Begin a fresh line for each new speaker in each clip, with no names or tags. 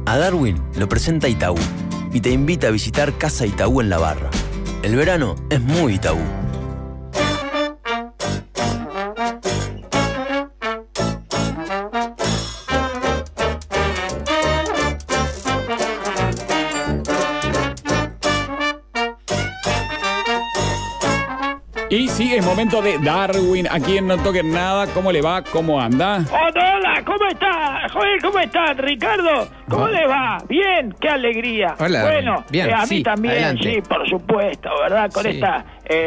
A Darwin lo presenta Itaú y te invita a visitar Casa Itaú en La Barra. El verano es muy Itaú.
Y sí, es momento de Darwin, aquí en No Toquen Nada. ¿Cómo le va? ¿Cómo anda?
Hola, ¿cómo está? Joder, ¿cómo estás, Ricardo? ¿Cómo le va? Bien, qué alegría.
Hola,
bueno,
bien,
a
sí,
mí también,
adelante.
sí, por supuesto, ¿verdad? Con
Sí.
esta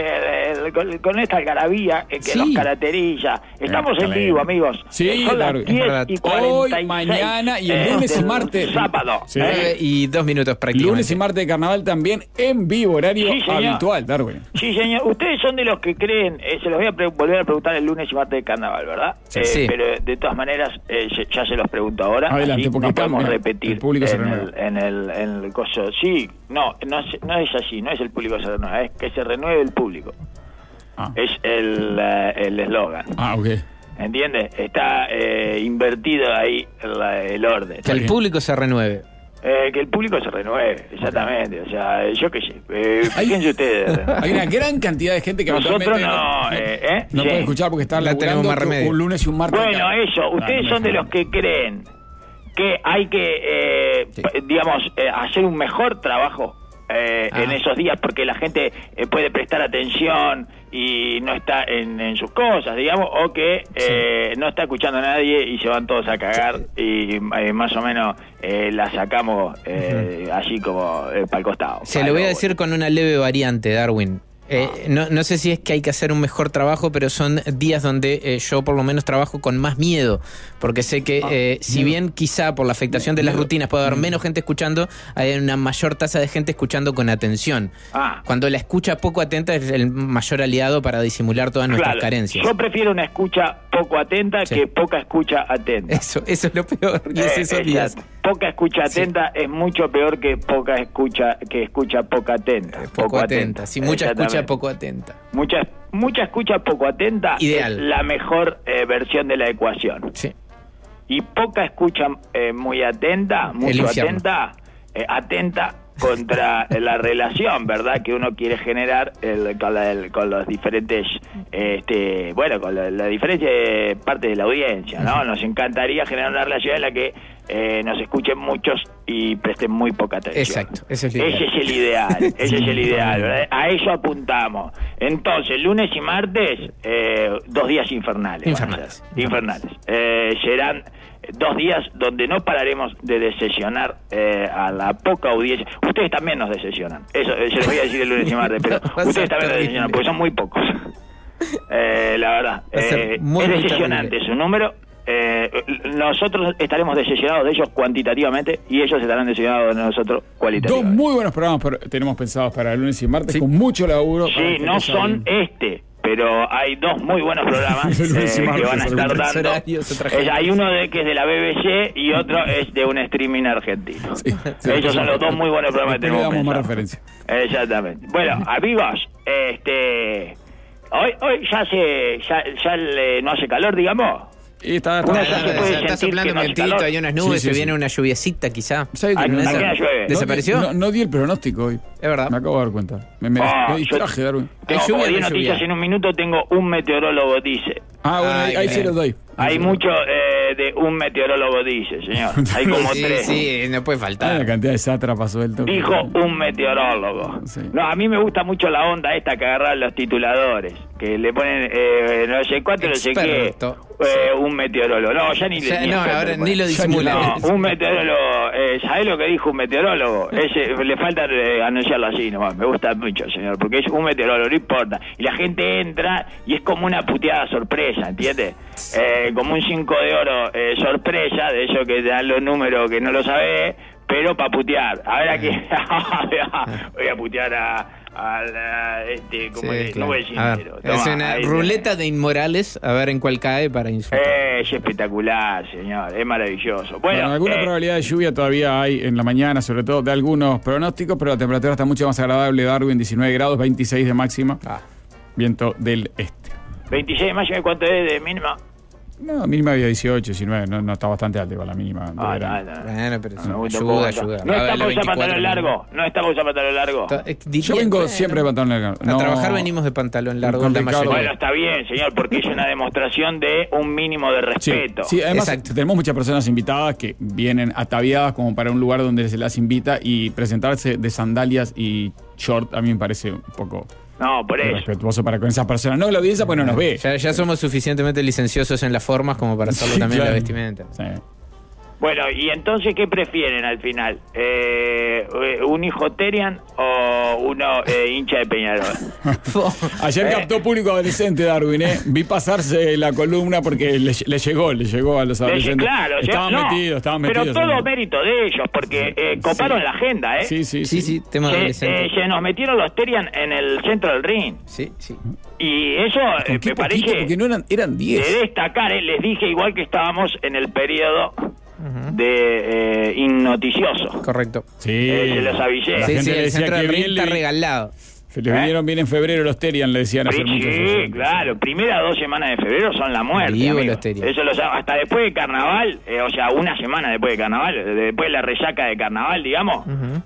con esta algarabía que
Sí.
nos caracteriza. Estamos en vivo, amigos.
Sí,
son las
Darwin, es
10
verdad.
y 46.
Hoy, mañana y el lunes y
del
martes.
Sábado.
Sí.
9 y 2 minutos prácticamente.
Lunes y martes de carnaval también en vivo, horario
Sí, señor.
habitual, Darwin.
Sí, señor. Ustedes son de los que creen, se los voy a volver a preguntar el lunes y martes de carnaval, ¿verdad?
Sí.
Pero de todas maneras, ya se los pregunto ahora.
Adelante,
así
porque
no podemos
cambia.
repetir
El público se
en
renueva.
el coso. Sí, no es así, no es el público se renueva, es que se renueve el público.
Ah,
Es el eslogan.
ok.
¿Entiendes? Está invertido ahí el orden.
Que el público se renueve.
Que el público se renueve, exactamente. O sea, yo qué sé. Fíjense ustedes.
Hay una gran cantidad de gente que
Nosotros
habitualmente
no,
no
sí.
puede escuchar porque está
No tenemos
laburando
más remedio.
un lunes y un martes.
Bueno,
acá.
eso, ustedes son de los que creen que hay que,
Sí.
digamos, hacer un mejor trabajo en esos días porque la gente puede prestar atención y no está en sus cosas, digamos, o que no está escuchando a nadie y se van todos a cagar y más o menos la sacamos así como para el costado.
Se lo voy a decir con una leve variante, Darwin. No sé si es que hay que hacer un mejor trabajo, pero son días donde yo por lo menos trabajo con más miedo, porque sé que si bien quizá por la afectación de las rutinas puede haber menos gente escuchando, hay una mayor tasa de gente escuchando con atención. Cuando la escucha poco atenta es el mayor aliado para disimular todas nuestras carencias.
Yo prefiero una escucha poco atenta que poca escucha atenta.
Eso es lo peor, y es esos días.
Poca escucha atenta es mucho peor que poca escucha poca atenta.
Poco atenta. Si mucha escucha,
Exactamente.
poco atenta.
Mucha escucha poco atenta
Ideal.
es la mejor versión de la ecuación.
Sí.
Y poca escucha muy atenta, mucho
infierno.
atenta contra la relación, ¿verdad? Que uno quiere generar con los diferentes, con la diferente parte de la audiencia, ¿no? Nos encantaría generar una relación en la que nos escuchen muchos y presten muy poca atención.
Exacto, ese es el ideal.
Ese es el ideal, ese es el ideal, ¿verdad? A eso apuntamos. Entonces, lunes y martes, 2 días infernales.
Infernales.
Infernales. Serán 2 días donde no pararemos de decepcionar a la poca audiencia. Ustedes también nos decepcionan. Eso se los voy a decir el lunes y martes, pero
Va a ser
ustedes también nos
terrible.
decepcionan, porque son muy pocos. La verdad.
Va a ser muy,
es
muy
decepcionante
terrible.
su número. Nosotros estaremos decepcionados de ellos cuantitativamente y ellos estarán decepcionados de nosotros
2
cualitativamente.
muy buenos programas tenemos pensados para el lunes y martes,
Sí.
con mucho laburo. para
Sí,
que
no
te
son
salgan.
pero hay 2 muy buenos programas
El lunes y
que
martes,
van a estar
algunos
dando.
horarios, otra gente.
Hay uno que es de la BBC y otro es de un streaming argentino.
Sí.
Esos son los 2 muy buenos programas que
Después le
tenemos
damos más
pensados.
referencia.
Exactamente. Bueno, amigos, hoy no hace calor, digamos.
Y está
Uno
Ah,
ya se puede
está
sentir
soplando
que
un
no hace
vientito,
calor.
hay unas nubes,
Sí,
se
sí,
viene
sí.
una lluviecita quizá.
¿Sabes qué?
Aquí
¿No
no llueve.
¿Desapareció?
No di el pronóstico hoy.
Es verdad.
Me acabo de dar cuenta. Me distraje, Darwin.
Tengo
¿Hay lluvia
como
o
10
no hay
noticias
lluvia?
en un minuto, tengo un meteorólogo dice.
Ah, bueno,
Ay,
ahí
bien.
se los doy.
Hay mucho de un meteorólogo dice, señor. Hay como
Sí,
3.
sí, no puede
Hay una
faltar.
cantidad de sátrapas sueltos.
Dijo un meteorólogo.
Sí.
No, a mí me gusta mucho la onda esta que agarran los tituladores, que le ponen no sé cuánto, no sé qué.
Experto.
Un meteorólogo. No, ya ni
O sea,
ni
no,
experto
ahora
le
ni
ponen.
lo disimula.
No, un meteorólogo. ¿Sabés lo que dijo un meteorólogo? Le falta anunciarlo así nomás. Me gusta mucho, señor, porque es un meteorólogo, no importa. Y la gente entra y es como una puteada sorpresa, ¿entiendes? Como un 5 de oro sorpresa, de eso que te dan los números que no lo sabés, pero para putear. A ver aquí. Voy a putear como
Sí,
no voy a
claro.
decir
A ver,
entero.
es
Tomá,
una
ahí
ruleta de inmorales, a ver en cuál cae para insultar.
es espectacular, señor, es maravilloso.
Bueno, alguna probabilidad de lluvia todavía hay en la mañana, sobre todo de algunos pronósticos, pero la temperatura está mucho más agradable. Darwin, 19 grados, 26 de máxima. Viento del este.
26 de mayo, ¿cuánto es de mínima?
No, mínima había 18, 19, no está bastante alta con la mínima.
No.
Bueno, pero
No,
ayuda.
¿No estamos usando pantalón largo? ¿No estamos usando pantalón largo?
Yo vengo siempre de pantalón largo.
A trabajar venimos de pantalón largo en la mayoría.
Bueno, está bien, señor, porque es una demostración de un mínimo de respeto.
Sí, además
Exacto.
tenemos muchas personas invitadas que vienen ataviadas como para un lugar donde se las invita, y presentarse de sandalias y short a mí me parece un poco
No, por eso.
respetuoso para con esas personas. No, la audiencia pues no nos ve.
Ya somos suficientemente licenciosos en las formas como para hacerlo
Sí,
también en
claro.
la vestimenta.
Sí.
Bueno, y entonces, ¿qué prefieren al final? ¿Un hijo Terian o uno hincha de Peñarol?
Ayer captó público adolescente, Darwin, ¿eh? Vi pasarse la columna porque le llegó a los adolescentes.
Claro,
estaban metidos.
Pero todo
¿no?
mérito de ellos, porque coparon la agenda, ¿eh?
Sí.
tema adolescente.
Se nos metieron los Terian en el centro del ring.
Sí.
Y eso
¿Con qué
me
poquito?
parece
Porque no eran 10.
de destacar, les dije igual que estábamos en el periodo de innoticioso.
Correcto.
Sí.
Se los avisé.
La
Sí,
gente
el
decía
centro
que
del ring
bien
está
le-
regalado.
Se le vinieron bien en febrero los Terian, le decían hace muchos
Sí,
años.
claro, primeras 2 semanas de febrero son la muerte.
Vivo
amigo.
los Terian.
Eso hasta después de carnaval, o sea, una semana después de carnaval, después de la resaca de carnaval, digamos,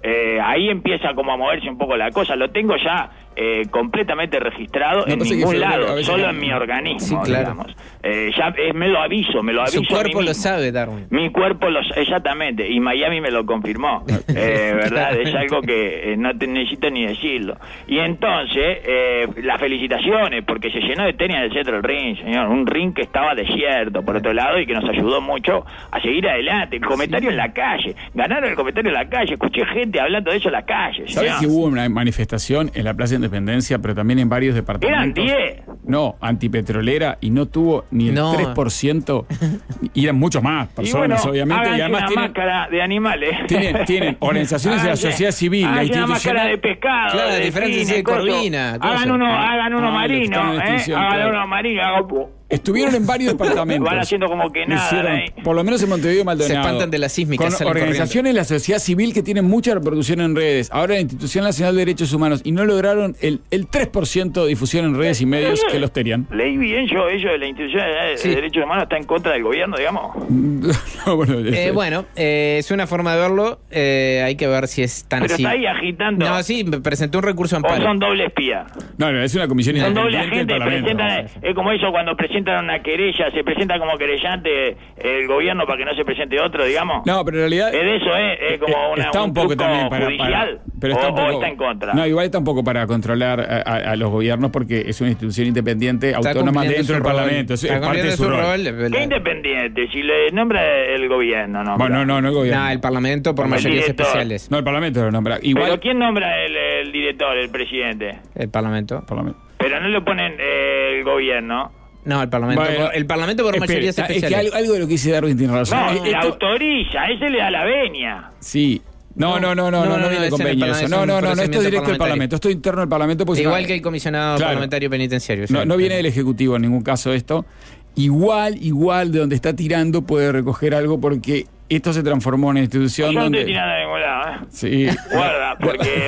ahí empieza como a moverse un poco la cosa. Lo tengo ya completamente registrado en
pasa que
ningún
febrero, a
lado,
veces
solo
no.
en mi organismo,
Sí, claro.
digamos. Ya me lo aviso
Su
a mí
cuerpo lo
mismo.
sabe, Darwin.
Mi cuerpo exactamente, y Miami me lo confirmó, ¿verdad? Es algo que no te necesito ni decirlo. Y entonces, las felicitaciones, porque se llenó de tenis en el centro del ring, señor, un ring que estaba desierto, por otro lado, y que nos ayudó mucho a seguir adelante. El comentario en la calle, ganaron el comentario en la calle, escuché gente hablando de eso en la calle,
¿Sabes
señor.
que hubo una manifestación en la Plaza Independencia, pero también en varios departamentos?
Eran 10.
No, antipetrolera, y no tuvo ni el
No.
3%, y eran muchos más
Y
personas,
bueno,
obviamente, y
háganse
además
una
tienen,
máscara de animales.
tienen organizaciones de la
Háganse-
sociedad civil, la
háganse una
institucional.
máscara de pescado,
Claro,
de
diferentes
delfines,
de
coso.
corvina, cosas.
Hagan uno
Ah, lo que
marino,
están en la extinción,
hagan
claro.
uno marino,
Estuvieron en varios departamentos.
Van haciendo como que
Lo
nada,
hicieron,
¿eh?
por lo menos en Montevideo y Maldonado.
Se espantan de la sísmica,
Con
salen
organizaciones de la sociedad civil que tienen mucha repercusión en redes. Ahora la Institución Nacional de Derechos Humanos, y no lograron el 3% de difusión en redes y medios que los tenían.
Leí bien yo, ellos de la institución de
Sí.
derechos humanos está en contra del gobierno, digamos.
No, bueno,
Es una forma de verlo. Hay que ver si es tan
Pero
así.
está ahí agitando.
No, sí, me presentó un recurso
O
amparo.
son doble espía.
no, es una comisión
Son doble
independiente del
agente,
Parlamento.
presentan, es como eso cuando presentan una querella, se presenta como querellante el gobierno para que no se presente otro, digamos.
No, pero en realidad
Es de eso, es como una,
está un poco
truco
también
judicial,
pero está un
o
poco,
está en contra.
No, igual está un poco para controlar a los gobiernos, porque es una institución independiente,
Está
autónoma
cumpliendo
dentro
su
del
rol.
Parlamento. Es
Está
parte de
cumpliendo
su rol.
¿Qué independiente? Si le nombra el gobierno, ¿no?
Bueno, no el gobierno.
No, el Parlamento por
El
mayorías
director.
especiales.
No, el Parlamento lo nombra.
¿Pero
Igual
quién nombra el director, el presidente?
El Parlamento.
Parlamento.
Pero no le ponen el gobierno.
No, el Parlamento.
Bueno,
El Parlamento por
espere,
mayorías
es que
especiales.
algo de lo que dice Darwin tiene razón.
No,
Esto-
le autoriza, ese le da la venia.
Sí. No viene
no,
de
es
convenio
en el
eso.
Parlamento,
No,
es un
esto es
procedimiento
directo del
parlamentario.
Parlamento. Esto es interno del Parlamento. Porque
Igual
si
que el comisionado
Claro.
parlamentario penitenciario.
no viene del Ejecutivo en ningún caso esto. Igual de donde está tirando puede recoger algo, porque esto se transformó en una institución
Yo no
donde...
estoy tirando de ningún lado, ¿eh?
Sí.
Guarda, porque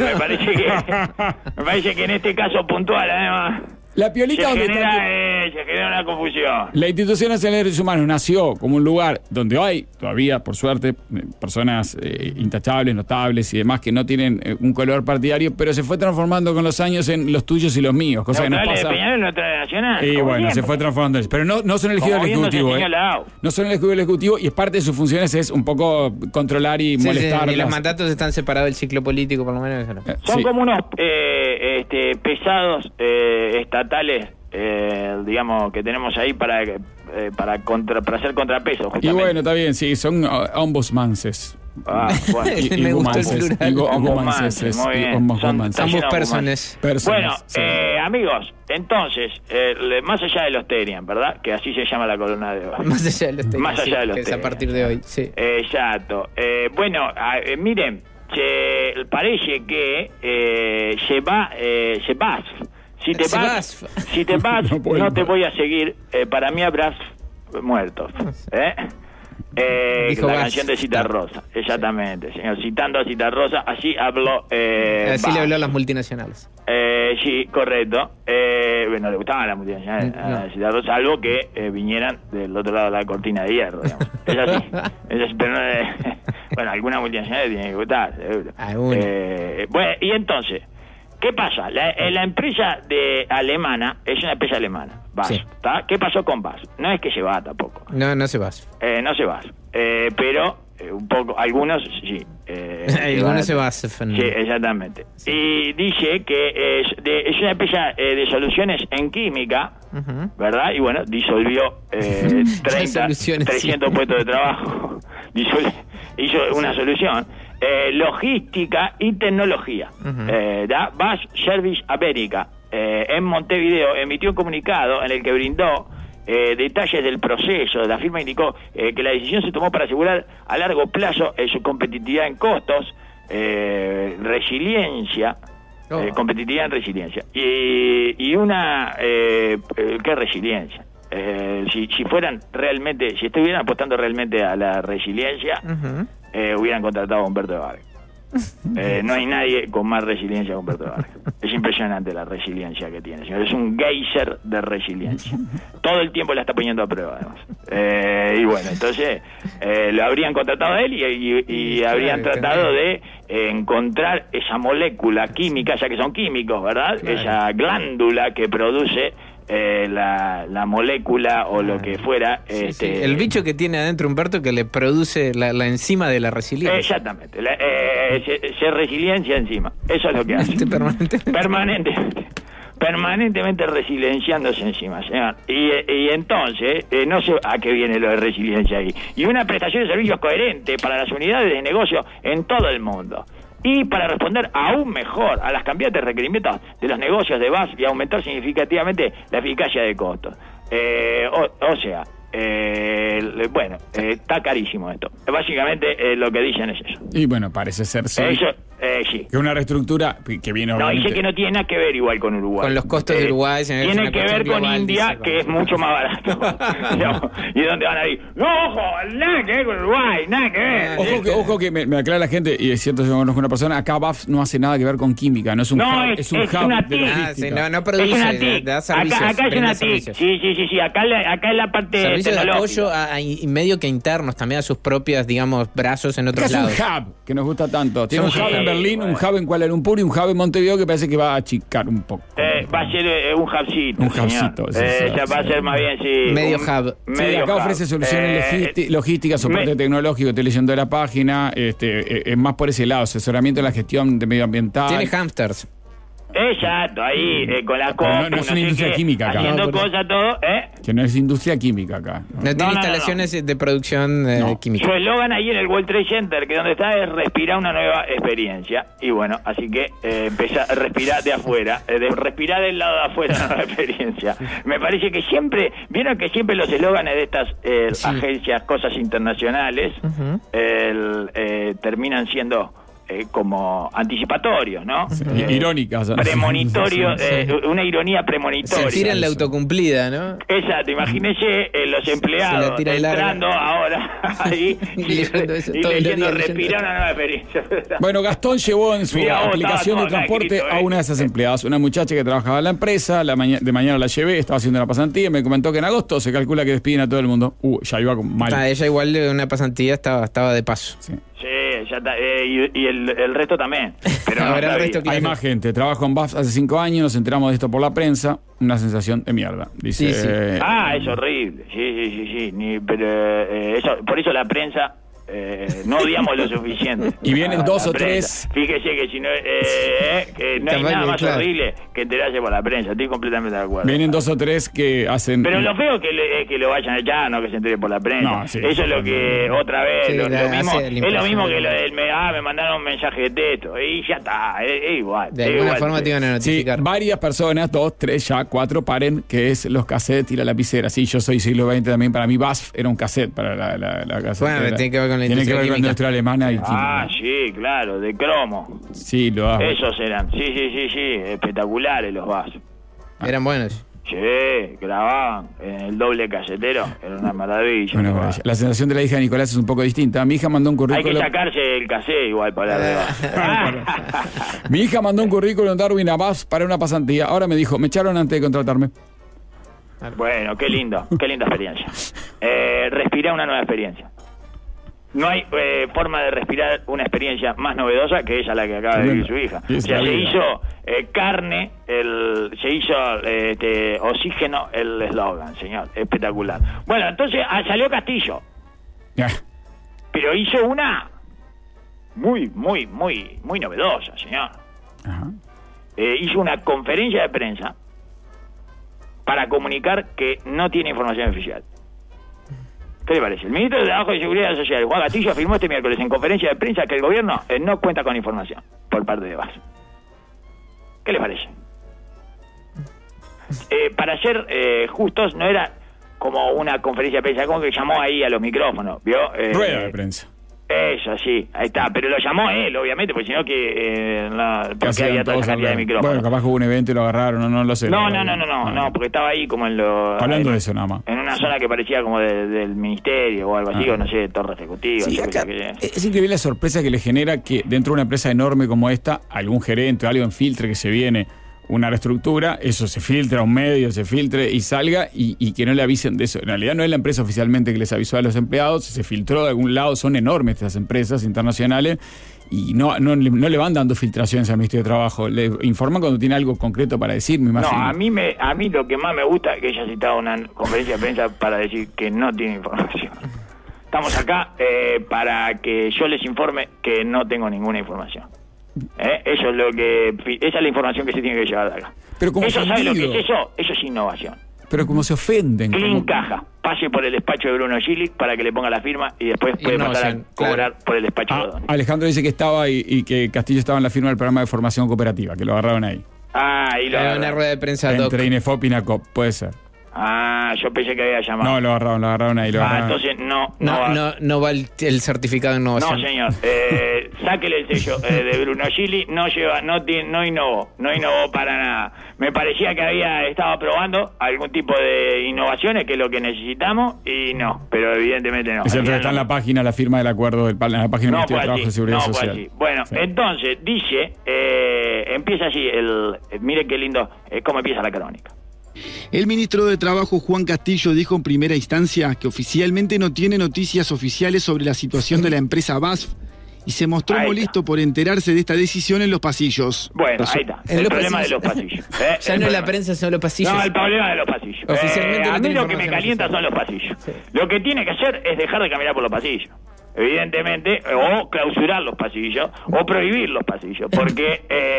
me parece que en este caso puntual, además,
La piolita donde está...
se genera una confusión.
La Institución Nacional de Derechos Humanos nació como un lugar donde hay todavía, por suerte, personas intachables, notables y demás que no tienen un color partidario, pero se fue transformando con los años en los tuyos y los míos, cosa que nos
Neutrales de
pasa.
Peñarol, neutrales nacional.
Y
como
bueno,
siempre.
se fue transformando. Pero no son elegidos
Como
del
bien nos
Ejecutivo.
enseñó la AU.
No son elegidos del Ejecutivo, y es parte de sus funciones es un poco controlar y molestar.
y los mandatos están separados del ciclo político, por lo menos. Eso no.
Son
Sí.
como unos pesados estatales, digamos, que tenemos ahí para hacer contrapeso.
Y
Justamente.
bueno, está bien, sí, son ombudsmanses.
Ah, bueno.
Me gustó el plural.
Ombudsmanses.
Muy bien.
Ombudsmanses.
Son-
Ambos
lleno de
personas.
Bueno,
sí.
amigos, entonces, más allá de los Terian, ¿verdad? Que así se llama la columna de hoy.
Más allá de los temas.
Más allá de los
que es a
temas.
partir de hoy, sí.
Exacto. Bueno, miren, parece que se vas. Si te
Se
vas,
vas.
si te vas,
No puedo.
no te voy a seguir. Para mí habrás muerto.
Dijo
la
Bas.
canción de Citarrosa, exactamente, señor. Citando a Citarrosa, así habló.
Así
Bas.
le habló a las multinacionales.
Sí, correcto. Bueno, le gustaban las multinacionales a Citarrosa, salvo que vinieran del otro lado de la cortina de hierro, digamos. Es así. Pero no, bueno, algunas multinacionales tienen que gustar, seguro. Bueno, y entonces, ¿qué pasa? La empresa alemana es una empresa alemana, Bas,
Sí.
¿tá? ¿Qué pasó con Bas? No es que se va tampoco.
No se va.
No se va. Pero un poco, algunos sí.
Algunos se va.
Sí, exactamente. Sí. Y dice que es una empresa de soluciones en química, ¿verdad? Y bueno, disolvió 300 puestos de trabajo. Hizo una solución. Logística y tecnología. Bas Service América, en Montevideo, emitió un comunicado en el que brindó detalles del proceso. La firma indicó que la decisión se tomó para asegurar a largo plazo su competitividad en costos, resiliencia, competitividad en resiliencia. Y una... ¿qué resiliencia? Si fueran realmente, si estuvieran apostando realmente a la resiliencia, hubieran contratado a Humberto Vargas. No hay nadie con más resiliencia que Humberto Vargas. Es impresionante la resiliencia que tiene, señor. Es un geyser de resiliencia. Todo el tiempo la está poniendo a prueba, además. Y bueno, entonces lo habrían contratado a él y habrían tratado de encontrar esa molécula química, ya que son químicos, ¿verdad? Claro. Esa glándula que produce la molécula o lo que fuera.
Sí. El bicho que tiene adentro Humberto que le produce la enzima de la resiliencia.
Exactamente. Se resiliencia encima. Eso es lo que hace. Permanentemente resilienciándose encima, señor. Y entonces, no sé a qué viene lo de resiliencia ahí. Y una prestación de servicios coherente para las unidades de negocio en todo el mundo. Y para responder aún mejor a las cambiantes requerimientos de los negocios de Bas y aumentar significativamente la eficacia de costos. Bueno, está carísimo esto. Básicamente lo que dicen es eso.
Y bueno, parece ser sí.
Sí.
Que una reestructura que viene obviamente...
No, dice que no tiene nada que ver igual con Uruguay.
Con los costos de Uruguay.
Tiene que ver con India, que es mucho más barato. ¿Y dónde van a ir? No, ojo, nada que ver con Uruguay, nada que ver.
Ojo que me aclara la gente, y es cierto, yo conozco una persona, acá BAF no hace nada que ver con química, no es un hub, es un hub de logística.
No produce,
es una TIC.
da servicios.
Acá es una TIC. Sí. Acá es la parte
servicios de apoyo
y
medio que internos, también a sus propios, digamos, brazos en otros lados.
Es un hub que nos gusta tanto. Tiene un hub en Berlín, un hub en Kuala Lumpur y un hub en Montevideo que parece que va a achicar un poco.
Va a ser un hubcito.
Un hubcito.
Va a ser más bien, sí.
Medio hub.
Sí, acá ofrece soluciones logísticas, soporte tecnológico, estoy leyendo de la página, es más por ese lado, asesoramiento en la gestión de medioambiental.
Tiene hamsters.
Exacto, ahí con la copa.
No es una industria química acá.
Haciendo cosas, todo,
Que no es industria química acá.
No tiene instalaciones de producción química.
Su eslogan ahí en el World Trade Center, que donde está, es respirar una nueva experiencia. Y bueno, así que empezar a respirar de afuera, respirar del lado de afuera una nueva experiencia. Me parece que siempre, vieron que siempre los eslóganes de estas agencias, cosas internacionales, terminan siendo... como anticipatorios, ¿no?
Sí, irónicas.
Premonitorios, una ironía premonitoria.
Se tiran la autocumplida, ¿no?
Exacto, imagínese los empleados entrando ahora ahí y leyendo respirar una nueva experiencia.
Bueno, Gastón llevó en su aplicación de transporte a una de esas empleadas, una muchacha que trabajaba en la empresa, de mañana la llevé, estaba haciendo una pasantía, me comentó que en agosto se calcula que despiden a todo el mundo. Ya iba mal.
Ella igual de una pasantía estaba de paso.
Sí.
Sí, ya está, y el resto también. Pero no,
el resto
hay más gente. Trabajo en BAF hace 5 años, nos enteramos de esto por la prensa. Una sensación de mierda. Dice.
Sí.
Es horrible. Sí. Eso, por eso la prensa. No odiamos lo suficiente.
Y vienen 2 o 3.
Fíjese que si no, que no hay nada más horrible que enterarse por la prensa. Estoy completamente de acuerdo.
Vienen 2 o 3 que hacen.
Pero lo feo es que lo vayan a echar, no que se entere por la prensa.
No, sí,
eso es lo que otra vez. Lo mismo, es lo mismo que lo del me mandaron un mensaje de texto. Y ya está. Es igual.
De alguna forma te iban a notificar.
Sí, varias personas, 2, 3, ya 4 paren, que es los cassettes y la lapicera. Sí, yo soy siglo XX también. Para mí, BASF era un cassette para la casetera.
Bueno, tiene que ver con la
industria
química.
Con la industria alemana y química.
Sí, claro, de cromo.
Sí, lo hago.
Esos eran, sí, espectaculares los vasos.
Eran buenos.
Sí, grababan en el doble casetero, era una maravilla.
Una maravilla. La sensación de la hija de Nicolás es un poco distinta. Mi hija mandó un
Hay
currículum.
que sacarse el cassette igual para arriba.
Mi hija mandó un currículum Darwin a BASF para una pasantía. Ahora me dijo, me echaron antes de contratarme.
Bueno, qué linda experiencia. Respirá una nueva experiencia. No hay forma de respirar una experiencia más novedosa que ella la que acaba de vivir su hija. O sea, se hizo carne, se hizo oxígeno el eslogan, señor. Espectacular. Bueno, entonces salió Castillo.
Ya.
Pero hizo una muy novedosa, señor.
Ajá.
Hizo una conferencia de prensa para comunicar que no tiene información oficial. ¿Qué le parece? El ministro de Trabajo y Seguridad Social, Juan Castillo, afirmó este miércoles en conferencia de prensa que el gobierno no cuenta con información por parte de BASF. ¿Qué le parece? Para ser justos, no era como una conferencia de prensa, como que llamó ahí a los micrófonos, ¿vio?
Rueda de prensa.
Eso, sí, ahí está. Pero lo llamó él, obviamente, porque si no que... porque había toda esa cantidad de micrófonos.
Bueno, capaz que hubo un evento y lo agarraron, no lo sé.
No, porque estaba ahí como en lo...
Hablando de eso nada más.
En una zona que parecía como del ministerio o algo así, o no sé, torre ejecutiva.
Sí, acá es increíble la sorpresa que le genera que dentro de una empresa enorme como esta, algún gerente o algo filtre que se viene una reestructura, eso se filtra a un medio, se filtre y salga y que no le avisen de eso. En realidad no es la empresa oficialmente que les avisó a los empleados, se filtró de algún lado, son enormes estas empresas internacionales y no le van dando filtraciones al Ministerio de Trabajo, le informan cuando tiene algo concreto para decir, me imagino.
No, a mí lo que más me gusta es que ella citaba una conferencia de prensa para decir que no tiene información. Estamos acá para que yo les informe que no tengo ninguna información. Eso es esa es la información que se tiene que llevar de acá.
Pero como
¿Eso sabe lo que
ofendido.
es eso? Eso es innovación.
Pero como se ofenden.
Clean
como...
caja, pase por el despacho de Bruno Gili para que le ponga la firma y después puede pasar a cobrar por el despacho de Donny.
Alejandro dice que estaba y que Castillo estaba en la firma del programa de formación cooperativa, que lo agarraron ahí.
Y lo
Era una rueda de prensa
Entre Inefop y Inacop, puede ser.
Yo pensé que había llamado.
No, lo agarraron ahí.
Entonces
no va el certificado de innovación.
No, señor. Sáquele el sello de Bruno Gili. No innovó para nada. Me parecía que había estado probando algún tipo de innovaciones, que es lo que necesitamos, y no, pero evidentemente no.
Es el que está en la página, la firma del acuerdo, en la página del Ministerio de Trabajo y Seguridad Social.
Bueno, sí. Entonces, dice, empieza así, mire qué lindo, cómo empieza la crónica.
El ministro de Trabajo, Juan Castillo, dijo en primera instancia que oficialmente no tiene noticias oficiales sobre la situación de la empresa BASF y se mostró molesto por enterarse de esta decisión en los pasillos.
Bueno, ahí está. El problema de los pasillos.
Ya no es la prensa, son los pasillos.
No, el problema de los pasillos.
Oficialmente
a mí lo que me calienta son los pasillos. Sí. Lo que tiene que hacer es dejar de caminar por los pasillos. Evidentemente, o clausurar los pasillos, o prohibir los pasillos, porque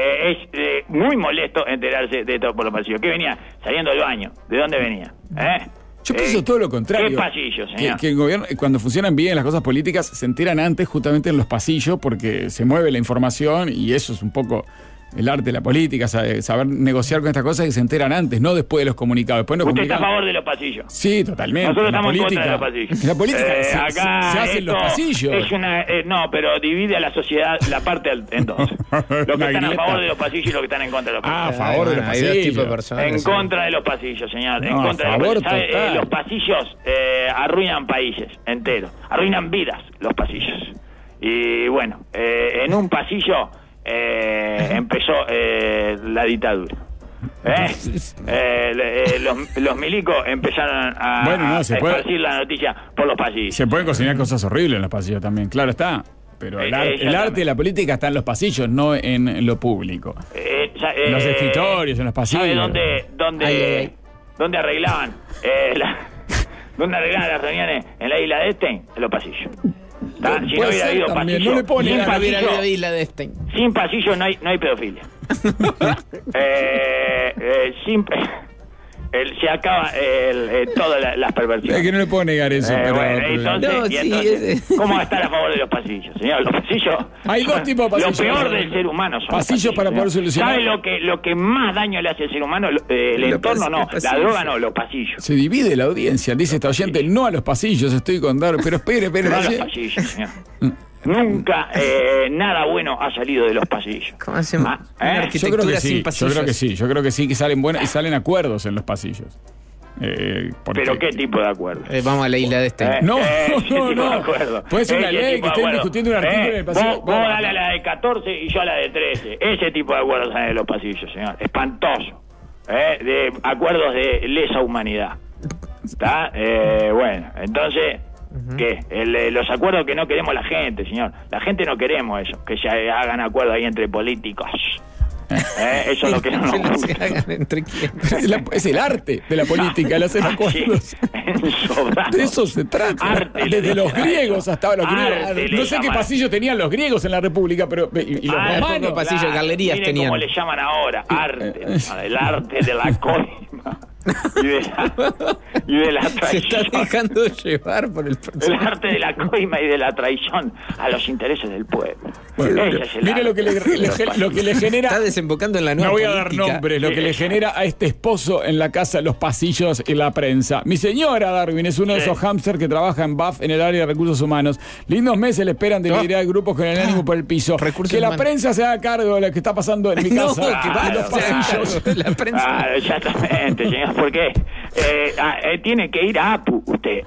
es muy molesto enterarse de todo por los pasillos. ¿Qué venía? Saliendo del baño. ¿De dónde venía?
Yo pienso todo lo contrario.
¿Qué pasillos, señor?
Que el gobierno, cuando funcionan bien las cosas políticas, se enteran antes justamente en los pasillos, porque se mueve la información y eso es un poco el arte de la política, saber negociar con estas cosas, que se enteran antes, no después de los comunicados. Después
¿Usted está a favor de los pasillos?
Sí, totalmente.
Nosotros estamos en contra de los pasillos.
En la política
acá
se hacen los pasillos.
No, pero divide a la sociedad la parte en dos. Los que están a favor de los pasillos y los que están en contra de los pasillos.
A favor de los pasillos.
Hay dos tipos de personas.
En contra de los pasillos, señor.
No,
en contra
a favor
de los pasillos.
total.
Los pasillos arruinan países enteros. Arruinan vidas los pasillos. Y bueno, en un pasillo empezó la dictadura. Los milicos empezaron a esparcir la noticia por los pasillos.
Se pueden cocinar cosas horribles en los pasillos también, claro está. Pero el arte de la política está en los pasillos, no en lo público. En los escritorios, en los pasillos.
¿Sabe dónde arreglaban? ¿Dónde arreglaban las reuniones? En la isla de Estein, en los pasillos. Si no hubiera habido pasillo,
no le pone
sin pasillo no hay pedofilia. Se acaba todas las perversiones.
Es que no le puedo negar eso.
¿Cómo va a estar a favor de los pasillos, señor? Los pasillos.
Hay dos tipos de pasillos.
Lo peor del ser humano son
pasillos para poder solucionar.
¿Sabe lo que más daño le hace al ser humano? El entorno no, la droga no, los pasillos.
Se divide la audiencia, dice esta oyente, no a los pasillos, estoy con Darwin, pero espere.
No a los pasillos, señor. Nunca nada bueno ha salido de los pasillos.
¿Cómo hacemos? Una
Yo creo
arquitectura
que sí,
sin pasillos.
yo creo que sí, que salen buenas y salen acuerdos en los pasillos. Porque-
¿Pero qué tipo de acuerdo?
Vamos a la isla de este.
No,
¿qué tipo
no,
de
no.
acuerdo?
Puede ser una
Ese
ley
tipo
que
de
estén
acuerdo.
discutiendo un artículo en el pasillo.
Vos dale a la de 14 y yo a la de 13. Ese tipo de acuerdos salen de los pasillos, señor. Espantoso. De acuerdos de lesa humanidad. ¿Está? Bueno, entonces, ¿qué? Los acuerdos que no queremos la gente, señor. La gente no queremos eso, que se hagan acuerdos ahí entre políticos. Eso es lo que no nos
Se
gusta.
hagan entre quién.
Es el arte de la política, el hacer acuerdos.
Sí, ensobrado.
De eso se trata.
Arte
Desde
le
los
llaman.
griegos hasta ahora los
Arte
griegos.
le
No sé qué
llaman.
pasillo tenían los griegos en la República, pero y los romanos.
pasillo, galerías
miren
tenían.
cómo le llaman ahora, arte. El arte de la coima y de la
Se está
traición.
dejando llevar por el
El
personaje.
arte de la coima y de la traición a los intereses del pueblo.
Bueno,
Ese es el
mire
arte
lo que le genera.
Está desembocando en la nueva
No voy a dar
política.
nombres, lo que le genera a este esposo en la casa, los pasillos y la prensa. Mi señora Darwin es uno de
Sí.
esos hámster que trabaja en BAF en el área de recursos humanos. Lindos meses le esperan de liderar grupos con el ánimo por el piso.
Recursos
Que la
humanos.
prensa se haga cargo de lo que está pasando en mi
No,
casa.
que
en
vaya,
los
se haga
pasillos.
cargo de la prensa.
Ah, exactamente, señor, porque tiene que ir a APU usted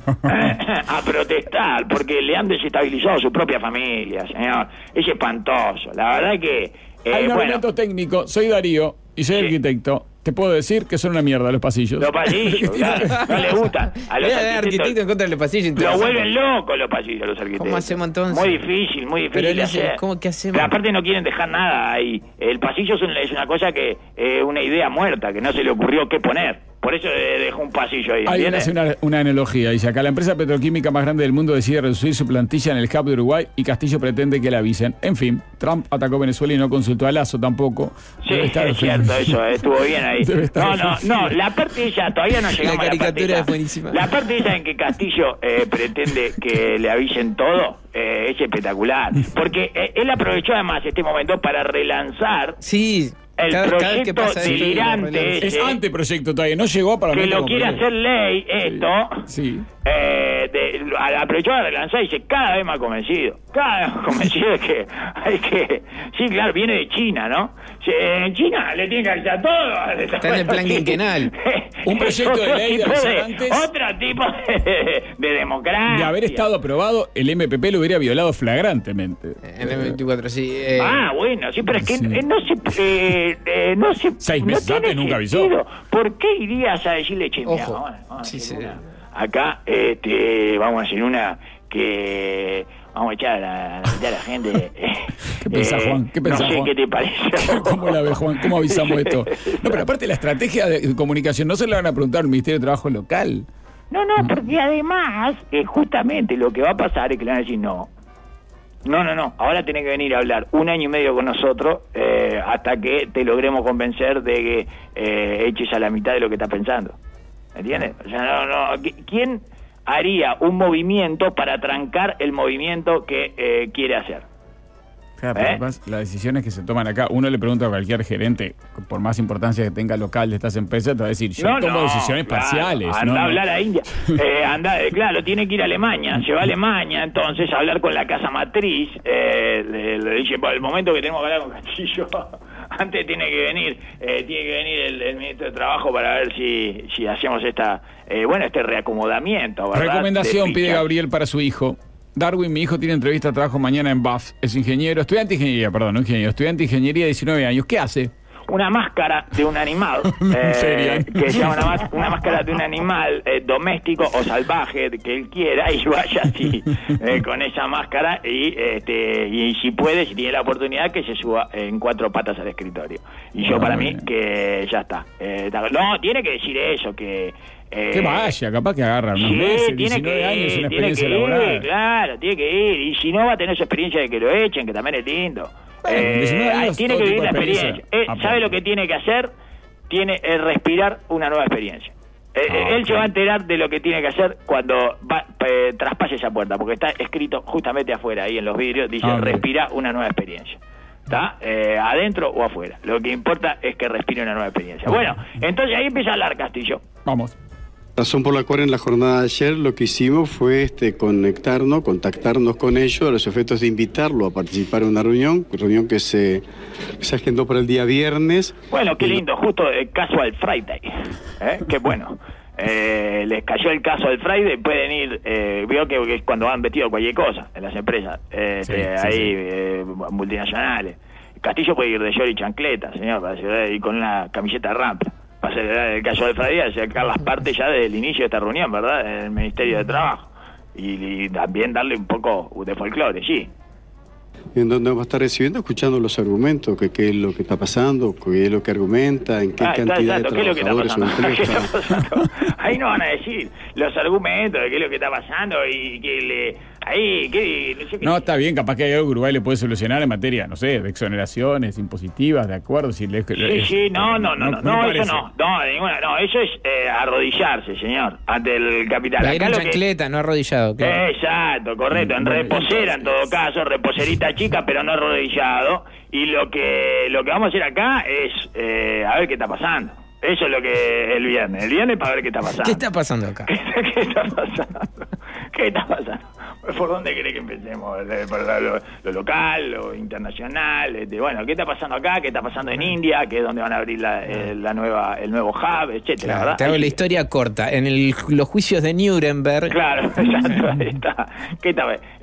a protestar porque le han desestabilizado su propia familia, señor. Es espantoso. La verdad que
Hay un
bueno,
argumento técnico. Soy Darío y soy
Sí.
arquitecto. Te puedo decir que son una mierda los pasillos.
los pasillos, claro, no le gustan. A los
Voy a dar arquitecto en
arquitectos
contra de los pasillos.
lo
interesante.
vuelven locos los pasillos, los arquitectos.
¿Cómo hacemos entonces?
Muy difícil
Pero él
de
dice,
hacer.
¿cómo que hacemos?
Pero aparte no quieren dejar nada ahí. El pasillo es una cosa que, una idea muerta, que no se le ocurrió qué poner. Por eso dejó un pasillo ahí.
Alguien hace una analogía. Dice acá, la empresa petroquímica más grande del mundo decide reducir su plantilla en el hub de Uruguay y Castillo pretende que la avisen. En fin, Trump atacó Venezuela y no consultó a Lazo tampoco.
Sí,
Debe estar
es cierto, eso estuvo bien ahí.
Debe estar
No, la parte ella todavía no llegamos
La
a la parte
caricatura
esa.
es buenísima.
La parte esa en que Castillo pretende que le avisen todo es espectacular. Porque él aprovechó además este momento para relanzar
Sí.
el
cada vez que
proyecto
pasa esto,
delirante
Es
ese,
anteproyecto todavía, no llegó para
que lo quiere hacer ley esto.
Sí.
Aprovechó a relanzar y dice cada vez más convencido de que hay que, sí, claro, viene de China, ¿no? En China le tienen que avisar todo.
Está en el plan quinquenal.
Un proyecto de
Otro
ley de
tipo
avisar antes.
otro tipo de democracia.
De haber estado aprobado, el MPP lo hubiera violado flagrantemente.
En el 24, sí.
Bueno, sí, pero es que
Sí.
no se
6 meses
no tiene
antes nunca avisó.
sentido. ¿Por qué irías a decirle, che, mira,
Ojo.
vamos a
Sí,
hacer
sí.
una? Acá vamos a hacer una que vamos a echar a la gente.
¿Qué pensás, Juan? ¿Qué pensás,
no sé
Juan?
qué te parece.
¿Cómo la ves, Juan? ¿Cómo avisamos esto? No, pero aparte la estrategia de comunicación no se la van a preguntar al Ministerio de Trabajo local.
No, porque además, justamente lo que va a pasar es que le van a decir no, ahora tenés que venir a hablar 1 año y medio con nosotros hasta que te logremos convencer de que eches a la mitad de lo que estás pensando. ¿Entiendes? O sea, ¿quién haría un movimiento para trancar el movimiento que quiere hacer?
Claro, pero además, las decisiones que se toman acá, uno le pregunta a cualquier gerente, por más importancia que tenga local de estas empresas, te va a decir, yo tomo decisiones
claro,
parciales.
Anda a hablar a India. Claro, tiene que ir a Alemania, se va a Alemania, entonces a hablar con la casa matriz. Le dice, por el momento que tenemos que hablar con Castillo, antes tiene que venir el ministro de Trabajo para ver si hacemos este reacomodamiento, ¿verdad?
Recomendación
De
pide
ficha.
Gabriel para su hijo. Darwin, mi hijo tiene entrevista de trabajo mañana en BAF. Es estudiante de ingeniería, 19 años. ¿Qué hace?
Una máscara de un animal,
Seria.
que sea una máscara de un animal doméstico o salvaje que él quiera, y vaya así con esa máscara y si puede, si tiene la oportunidad, que se suba en 4 patas al escritorio. Y yo para mí que ya está. No, tiene que decir eso, que
vaya, capaz que agarra unos meses, 19 años, una experiencia laboral.
Claro, tiene que ir. Y si no, va a tener su experiencia de que lo echen, que también es lindo.
Bueno, 19 años,
tiene
todo
que
tipo
vivir
de
la
experiencia.
experiencia. ¿Sabe lo que tiene que hacer? Tiene respirar una nueva experiencia. Él se va a enterar de lo que tiene que hacer cuando traspase esa puerta, porque está escrito justamente afuera, ahí en los vidrios, dice respira una nueva experiencia. ¿Está? Adentro o afuera. Lo que importa es que respire una nueva experiencia. Bueno, entonces ahí empieza a hablar Castillo.
Vamos.
Razón por la cual en la jornada de ayer lo que hicimos fue contactarnos con ellos a los efectos de invitarlo a participar en una reunión que se agendó para el día viernes.
Bueno, qué lindo, justo el Casual Friday, qué bueno. Les cayó el Casual Friday, pueden ir, veo que es cuando van vestidos cualquier cosa en las empresas, multinacionales. Castillo puede ir de short y chancleta, señor, y con una camiseta Rampla. Para celebrar el Casual Friday, sacar las partes ya del inicio de esta reunión, ¿verdad? En el Ministerio de Trabajo. Y también darle un poco de folclore, sí.
En donde va a estar recibiendo, escuchando los argumentos, qué es lo que está pasando, qué es lo que argumenta, en qué cantidad de trabajadores o empleos.
Ahí no van a decir los argumentos de qué es lo que está pasando y que
no, está bien, capaz que hay algo que Uruguay le puede solucionar en materia, no sé, de exoneraciones impositivas, de acuerdos. No, eso es arrodillarse, señor, ante el capital.
La gran chancleta, no arrodillado, claro.
Exacto, correcto, en reposera en todo caso, reposerita chica, pero no arrodillado. Y lo que vamos a hacer acá es a ver qué está pasando. Eso es lo que el viernes para ver qué está pasando.
¿Qué está pasando acá?
¿Qué está pasando? ¿Por dónde cree que empecemos? ¿Por lo local, lo internacional? Bueno, ¿qué está pasando acá? ¿Qué está pasando en India? Que es donde van a abrir el nuevo hub, etcétera,
claro,
¿verdad?
Te hago la historia corta. En los juicios de Nuremberg.
Claro, exacto, ahí está. ¿Qué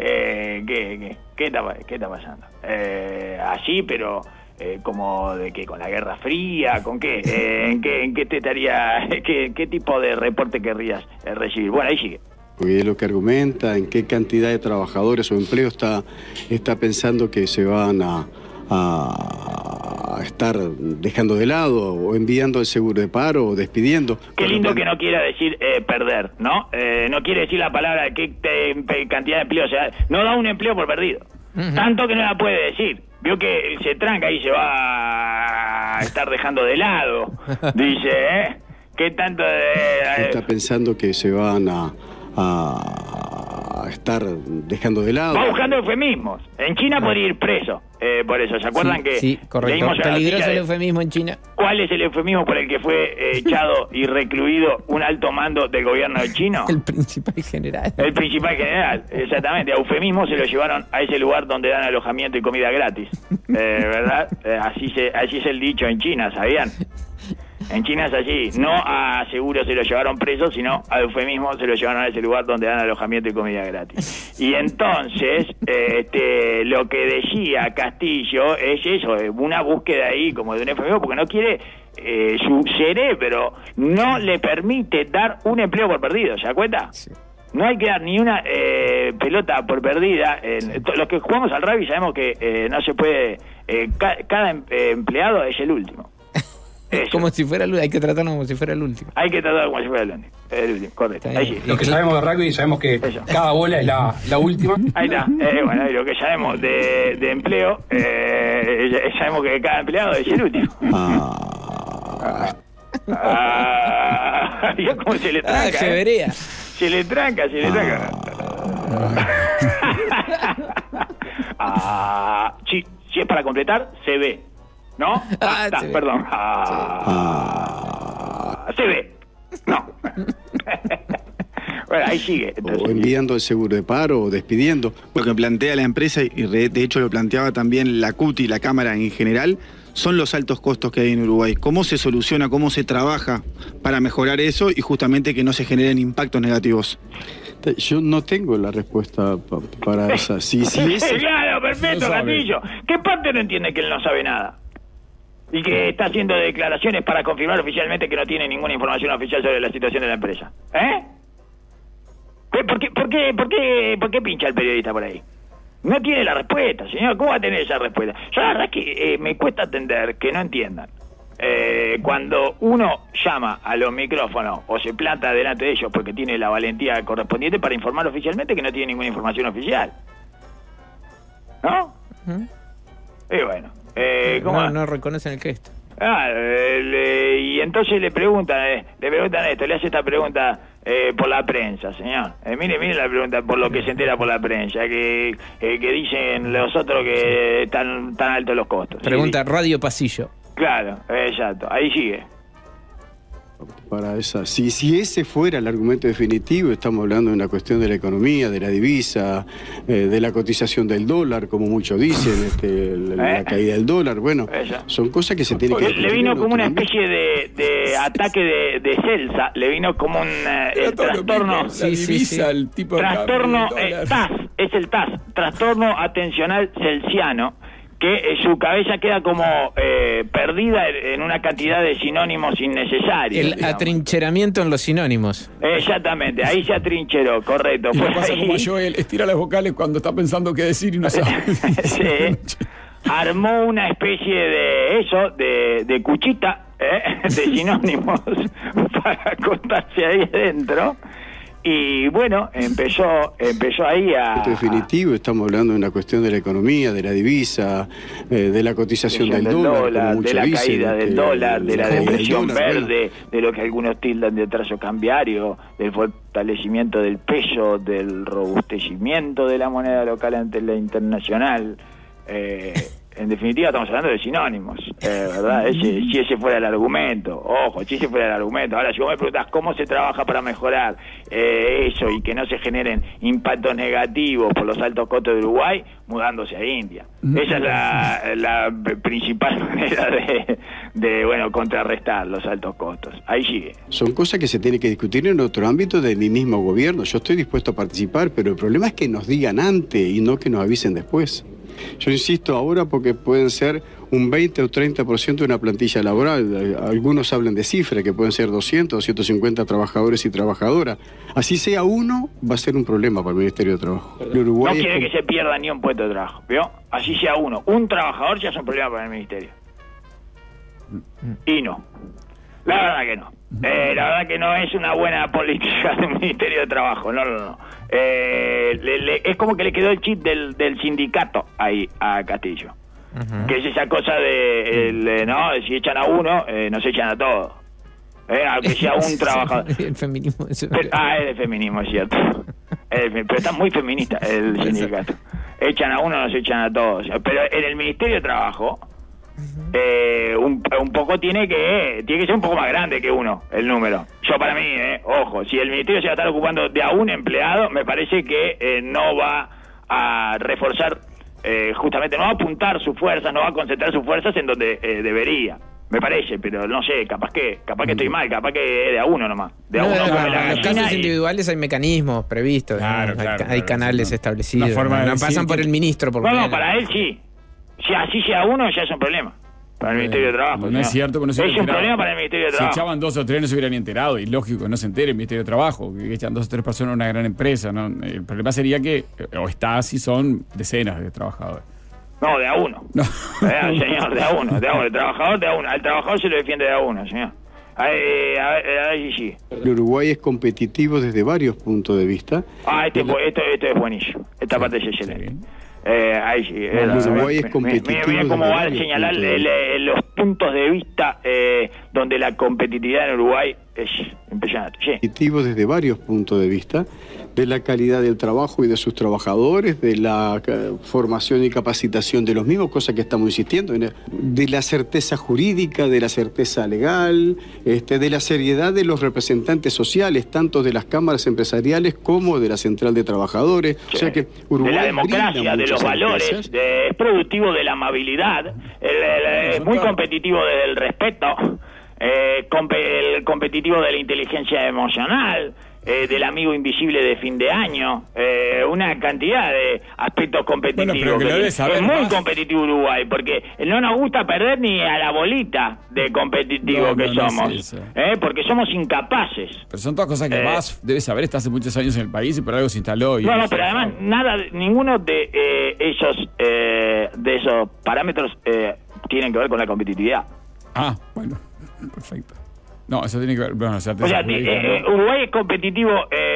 está pasando? Así, pero... como de que con la Guerra Fría, ¿con qué? ¿En qué te estaría, qué tipo de reporte querrías recibir? Bueno, ahí sigue.
Porque es lo que argumenta, en qué cantidad de trabajadores o empleos está pensando que se van a estar dejando de lado o enviando el seguro de paro o despidiendo.
Qué lindo que no quiera decir perder, ¿no? No quiere decir la palabra qué cantidad de empleo, o sea, no da un empleo por perdido. Tanto que no la puede decir. Vio que se tranca y se va a estar dejando de lado. Dice, ¿qué tanto
está pensando que se van a estar dejando de lado?
Va buscando eufemismos. En China podría ir preso. Por eso, ¿se acuerdan que
sí, correcto. Peligroso el eufemismo en China.
¿Cuál es el eufemismo por el que fue echado y recluido un alto mando del gobierno chino?
El principal general.
El principal general, exactamente. A eufemismo se lo llevaron a ese lugar donde dan alojamiento y comida gratis. ¿Verdad? Así es el dicho en China, ¿sabían? En China es así, no a seguro se lo llevaron preso, sino a eufemismo se lo llevaron a ese lugar donde dan alojamiento y comida gratis. Y entonces, lo que decía Castillo es eso, una búsqueda ahí como de un eufemismo, porque no quiere, su cerebro no le permite dar un empleo por perdido, ¿se da cuenta? Sí. No hay que dar ni una pelota por perdida. Los que jugamos al rugby sabemos que no se puede, cada empleado es el último. Eso.
Como si fuera el último, hay que tratarlo como si fuera el último.
Hay que tratarlo como si fuera el último, correcto. Ahí sí.
Lo que sabemos de rugby, sabemos que eso. Cada bola es la última.
Ahí está. Bueno, lo que sabemos de empleo, sabemos que cada empleado es el último. ¿Vio cómo se le tranca?
Se vería.
Se le tranca. Sí, si es para completar, se ve. ¿No? Perdón. Se ve. No. Bueno, ahí sigue. Entonces,
o enviando el seguro de paro o despidiendo.
Lo que plantea la empresa, y de hecho lo planteaba también la CUT y la Cámara en general, son los altos costos que hay en Uruguay. ¿Cómo se soluciona, cómo se trabaja para mejorar eso y justamente que no se generen impactos negativos?
Yo no tengo la respuesta para esa. Sí,
claro, perfecto, Castillo. ¿Qué parte no entiende que él no sabe nada? Y que está haciendo declaraciones para confirmar oficialmente que no tiene ninguna información oficial sobre la situación de la empresa. ¿Por qué pincha el periodista por ahí? No tiene la respuesta, señor. ¿Cómo va a tener esa respuesta? Yo la verdad es que me cuesta entender que no entiendan. Cuando uno llama a los micrófonos o se planta delante de ellos porque tiene la valentía correspondiente para informar oficialmente que no tiene ninguna información oficial. ¿No? Y bueno.
No reconocen el gesto.
Y entonces le preguntan esto, le hace esta pregunta por la prensa, señor. Mire la pregunta por lo que se entera por la prensa, que dicen los otros que están tan altos los costos.
Pregunta
¿sí?
Radio Pasillo.
Claro, exacto, ahí sigue.
para esa. Si ese fuera el argumento definitivo, estamos hablando de una cuestión de la economía, de la divisa, de la cotización del dólar, como muchos dicen, la caída del dólar. Bueno, son cosas que se tienen que...
Le vino como una especie de ataque de Celsa, le vino como un trastorno...
La divisa, el tipo de
trastorno TAS, es el TAS, trastorno atencional celsiano, que su cabeza queda como perdida en una cantidad de sinónimos innecesarios.
El atrincheramiento en los sinónimos.
Exactamente, ahí se atrincheró, correcto.
Y
pues
pasa
ahí,
como Joel, estira las vocales cuando está pensando qué decir y no sabe.
sí, armó una especie de eso, de cuchita, de sinónimos para contarse ahí adentro. Y bueno, empezó ahí a...
definitivo, estamos hablando de una cuestión de la economía, de la divisa, de la cotización del dólar, como
de la
dicen,
caída del dólar, de la depresión verde,
bueno,
de lo que algunos tildan de atraso cambiario, del fortalecimiento del peso, del robustecimiento de la moneda local ante la internacional. En definitiva estamos hablando de sinónimos, ¿verdad? Si ese fuera el argumento, ojo, si ese fuera el argumento. Ahora, si vos me preguntás cómo se trabaja para mejorar eso y que no se generen impactos negativos por los altos costos de Uruguay, mudándose a India. Esa es la principal manera de contrarrestar los altos costos. Ahí sigue.
Son cosas que se tienen que discutir en otro ámbito de mi mismo gobierno. Yo estoy dispuesto a participar, pero el problema es que nos digan antes y no que nos avisen después. Yo insisto ahora porque pueden ser un 20 o 30% de una plantilla laboral. Algunos hablan de cifras que pueden ser 200, 250 trabajadores y trabajadoras. Así sea uno, va a ser un problema para el Ministerio de Trabajo.
No quiere que se pierda ni un puesto de trabajo, ¿vio? Así sea uno. Un trabajador ya es un problema para el Ministerio. Y no. La verdad que no. La verdad que no es una buena política del Ministerio de Trabajo. No. Es como que le quedó el chip del sindicato ahí a Castillo. Que es esa cosa de si echan a uno, nos echan a todos. Aunque sea un trabajador.
El feminismo.
Es el feminismo, es cierto. Pero está muy feminista el sindicato. Echan a uno, nos echan a todos. Pero en el Ministerio de Trabajo... un poco tiene que ser un poco más grande que uno el número. Yo para mí, ojo, si el ministerio se va a estar ocupando de a un empleado, me parece que no va a reforzar, justamente no va a apuntar sus fuerzas, no va a concentrar sus fuerzas en donde debería. Me parece, pero no sé, capaz que estoy mal, capaz que es de a uno nomás. De a uno come la
en los casos individuales hay mecanismos previstos, hay canales establecidos. No pasan por el ministro.
No, para él sí. Si así sea uno, ya es un problema para el Ministerio de Trabajo.
No es cierto, pero no se
es un problema para el Ministerio de Trabajo.
Si echaban 2 o 3 no se hubieran ni enterado, y lógico que no se entere el Ministerio de Trabajo, que echan 2 o 3 personas a una gran empresa, ¿no? El problema sería que, o está así, son decenas de trabajadores.
No, de a uno. No. Señor, de a uno. El trabajador de a uno. Al trabajador se lo defiende de a uno, señor. Ahí sí.
El Uruguay es competitivo desde varios puntos de vista.
Esto es buenísimo. Esta parte es excelente. Ahí sí.
Uruguay es competitivo.
Mira cómo va a señalar los puntos de vista donde la competitividad en Uruguay es impresionante. Sí.
Competitivo desde varios puntos de vista, de la calidad del trabajo y de sus trabajadores, de la formación y capacitación de los mismos, cosa que estamos insistiendo, de la certeza jurídica, de la certeza legal, de la seriedad de los representantes sociales, tanto de las cámaras empresariales como de la central de trabajadores.
Sí.
O sea que Uruguay,
de la democracia, de los valores, es productivo de la amabilidad, es muy competitivo desde el respeto, el competitivo de la inteligencia emocional, del amigo invisible de fin de año, una cantidad de aspectos competitivos.
Bueno, es
muy competitivo Uruguay, porque no nos gusta perder ni a la bolita de competitivo somos, porque somos incapaces.
Pero son todas cosas que más debes saber, está hace muchos años en el país y por algo se instaló.
Pero además ninguno de esos parámetros tienen que ver con la competitividad.
Bueno, perfecto. No, eso tiene que ver...
Uruguay es competitivo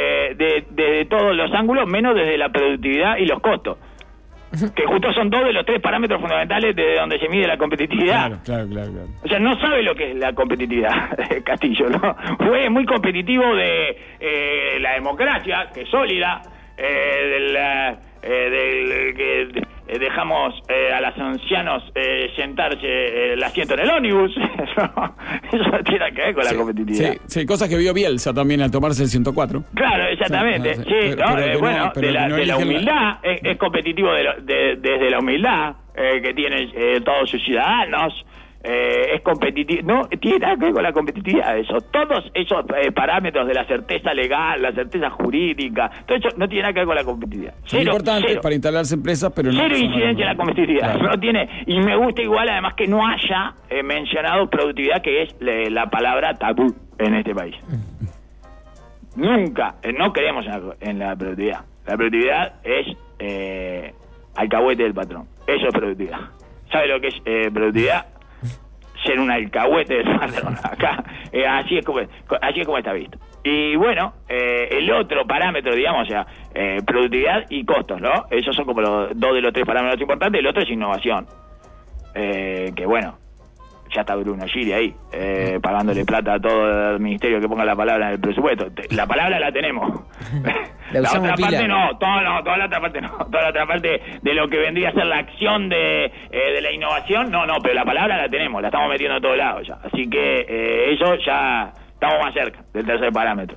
de todos los ángulos, menos desde la productividad y los costos. Que justo son 2 de los 3 parámetros fundamentales de donde se mide la competitividad.
Claro.
O sea, no sabe lo que es la competitividad, Castillo, ¿no? Uruguay es muy competitivo de dejamos a los ancianos sentarse el asiento en el ómnibus. Eso no tiene que ver con la competitividad.
Sí, cosas que vio Bielsa también al tomarse el 104.
Claro, exactamente. De la humildad, es competitivo desde la humildad que tienen todos sus ciudadanos. Es competitivo, no tiene nada que ver con la competitividad eso. Todos esos parámetros de la certeza legal, la certeza jurídica, todo eso no tiene nada que ver con la competitividad.
Es importante para instalarse empresas, pero no.
Cero incidencia en la competitividad. Claro. No tiene, y me gusta igual además que no haya mencionado productividad, que es la palabra tabú en este país. Nunca, no creemos en la productividad. La productividad es alcahuete del patrón. Eso es productividad. ¿Sabe lo que es productividad? Ser un alcahuete del patrón. Acá, así es como está visto. Y bueno, el otro parámetro, digamos, o sea, productividad y costos, ¿no? Esos son como los dos de los tres parámetros importantes. El otro es innovación. Que bueno, ya está Bruno Giri ahí, pagándole plata a todo el ministerio que ponga la palabra en el presupuesto. La palabra la tenemos. La otra parte no, toda la otra parte no. Toda la otra parte de lo que vendría a ser la acción de la innovación, no, pero la palabra la tenemos, la estamos metiendo a todos lados ya. Así que eso ya estamos más cerca del tercer parámetro.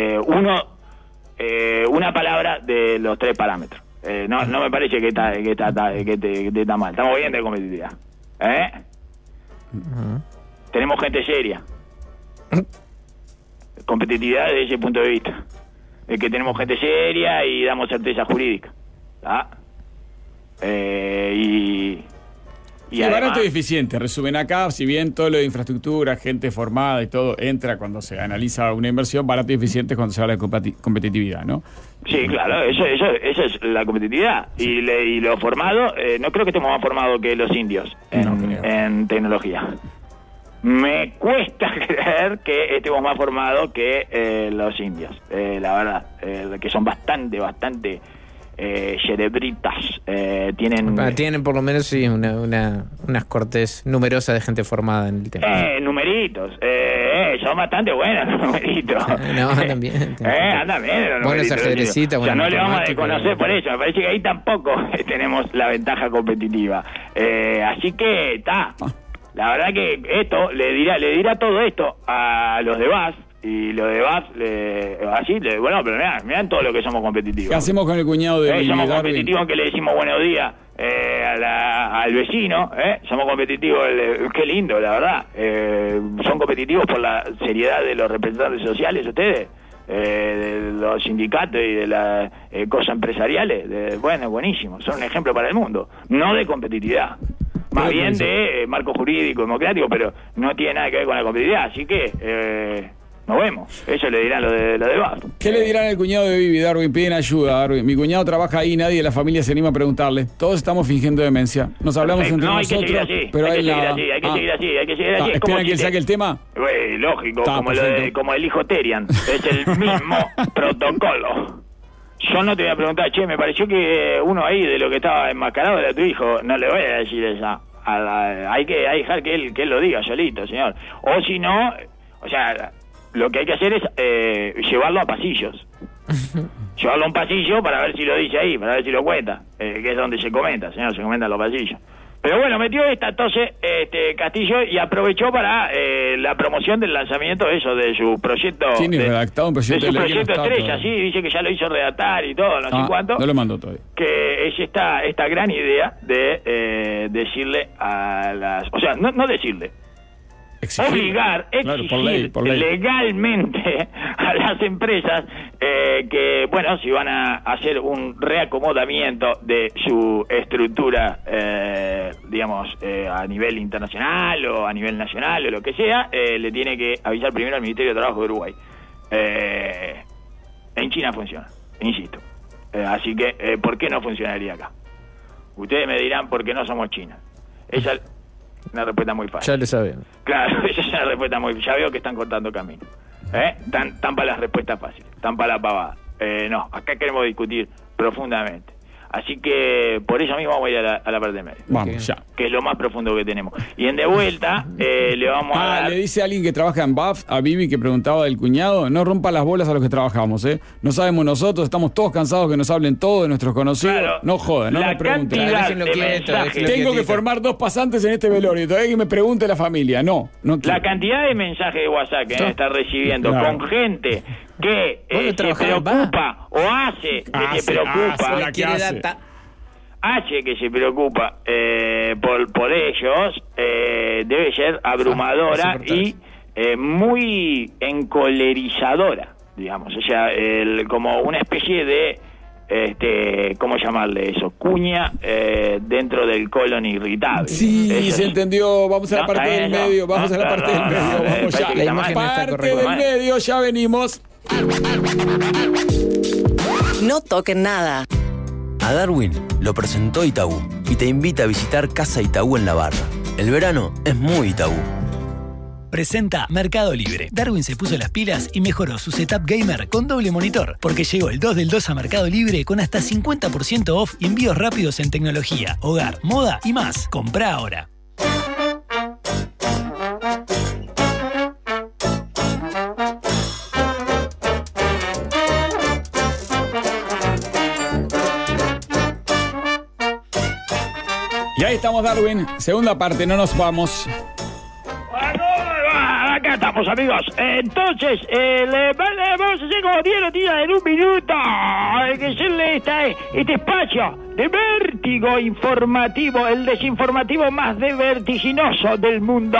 Una palabra de los tres parámetros. No me parece que está mal. Estamos bien de competitividad. Tenemos gente seria. Competitividad desde ese punto de vista. Es que tenemos gente seria y damos certeza jurídica. Y además,
barato y eficiente. Resumen acá, si bien todo lo de infraestructura, gente formada y todo entra cuando se analiza una inversión, barato y eficiente cuando se habla de competitividad, ¿no?
Sí, claro, eso es la competitividad. Y lo formado, no creo que estemos más formados que los indios en tecnología. Me cuesta creer que estemos más formados que los indios, la verdad, que son bastante cerebritas.
Tienen por lo menos sí unas cortes numerosas de gente formada en el tema.
Numeritos, son bastante buenos los numeritos.
No, andan bien.
Andan bien los
buenos ajedrecistas,
o sea, no le vamos a desconocer por eso. Me parece que ahí tampoco tenemos la ventaja competitiva. Así que está. La verdad que esto le dirá todo esto a los de BAS, y los de BAS bueno, pero mirá todo lo que somos competitivos.
¿Qué hacemos con el cuñado de
somos competitivos en que le decimos buenos días al vecino, somos competitivos, qué lindo, la verdad. Son competitivos por la seriedad de los representantes sociales, ustedes, de los sindicatos y de las cosas empresariales. Bueno, buenísimo, son un ejemplo para el mundo, no de competitividad. Más bien de marco jurídico, democrático, pero no tiene nada que ver con la competitividad, así que nos vemos. Eso le dirán lo de BAS.
¿Qué le dirán al cuñado de Vivi, Darwin? Piden ayuda, Darwin. Mi cuñado trabaja ahí, nadie de la familia se anima a preguntarle. Todos estamos fingiendo demencia. Nos hablamos entre nosotros, pero hay
que seguir así.
¿Esperan que él saque el tema?
Lógico, como el hijo Terian. Es el mismo protocolo. Yo no te voy a preguntar, me pareció que uno ahí de lo que estaba enmascarado era tu hijo. No le voy a decir esa. Hay que dejar que él lo diga solito, señor. O si no, o sea, lo que hay que hacer es llevarlo a pasillos. Llevarlo a un pasillo para ver si lo dice ahí, para ver si lo cuenta, que es donde se comenta, señor, se comenta en los pasillos. Pero bueno, metió entonces Castillo y aprovechó para la promoción del lanzamiento de su proyecto.
Tiene redactado un proyecto
de su proyecto estrella, sí, dice que ya lo hizo redactar y todo, no sé cuánto.
No lo mandó todavía.
Que es esta gran idea de decirle a las... O sea, no decirle. Exigir, exigir por ley. Legalmente a las empresas que, bueno, si van a hacer un reacomodamiento de su estructura, digamos, a nivel internacional o a nivel nacional o lo que sea, le tiene que avisar primero al Ministerio de Trabajo de Uruguay. En China funciona, insisto. Así que, ¿por qué no funcionaría acá? Ustedes me dirán por qué no somos China. Esa una respuesta muy fácil.
Ya lo saben.
Claro, esa es una respuesta muy... Ya veo que están cortando camino. Tan para las respuestas fáciles, tan para la pavada. No, acá queremos discutir profundamente. Así que por eso mismo vamos a ir a la parte media.
Vamos, ya.
Que es lo más profundo que tenemos. Y en de vuelta le vamos a dar...
Le dice alguien que trabaja en BAF, a Vivi, que preguntaba del cuñado, no rompa las bolas a los que trabajamos, ¿eh? No sabemos nosotros, estamos todos cansados que nos hablen todos de nuestros conocidos.
Claro,
no jodan, no me pregunten.
cantidad de mensajes.
Tengo que formar 2 pasantes en este velorio, todavía que me pregunte la familia. No quiero.
La cantidad de mensajes de WhatsApp que está recibiendo con gente que se preocupa o hace que se preocupa. Hace que se preocupa por ellos, debe ser abrumadora y muy encolerizadora, digamos. O sea, como una especie de, ¿cómo llamarle eso? Cuña dentro del colon irritable.
Sí,
eso
se entendió. Vamos a la parte del medio. Vamos a la parte del medio. Vamos ya.
La imagen está
parte del medio, ya venimos.
No toquen nada.
A Darwin lo presentó Itaú y te invita a visitar Casa Itaú en La Barra. El verano es muy Itaú.
Presenta Mercado Libre. Darwin se puso las pilas y mejoró su setup gamer con doble monitor, porque llegó el 2 del 2 a Mercado Libre con hasta 50% off y envíos rápidos en tecnología, hogar, moda y más. Comprá ahora.
Y ahí estamos, Darwin. Segunda parte, no nos vamos.
Acá estamos, amigos. Entonces, vamos a hacer como 10 noticias en un minuto. Hay que hacerle este espacio de vértigo informativo, el desinformativo más vertiginoso del mundo.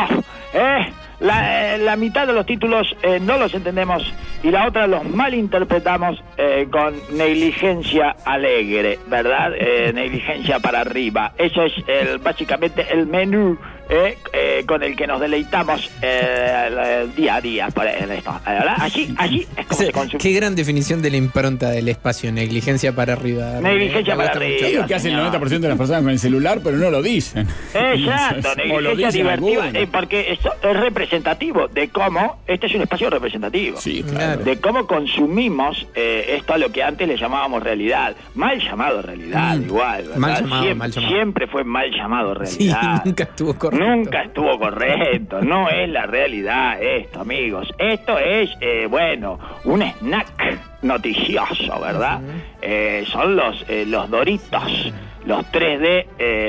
La mitad de los títulos no los entendemos y la otra los malinterpretamos con negligencia alegre, ¿verdad? Negligencia para arriba. Eso es básicamente el menú con el que nos deleitamos día a día. ¿Verdad? Así es como se consume.
Qué gran definición de la impronta del espacio, negligencia para arriba.
Negligencia para arriba.
Es lo que hace el 90% de las personas con el celular, pero no lo dicen.
Exacto, negligencia divertida, porque esto es representativo de cómo, este es un espacio representativo,
sí, claro,
de cómo consumimos esto a lo que antes le llamábamos realidad, mal llamado realidad, igual, ¿verdad?
Mal llamado.
Siempre fue mal llamado realidad.
Sí, nunca estuvo correcto.
Nunca estuvo correcto, no es la realidad esto, amigos. Esto es, un snack noticioso, ¿verdad? Son los Doritos, los 3D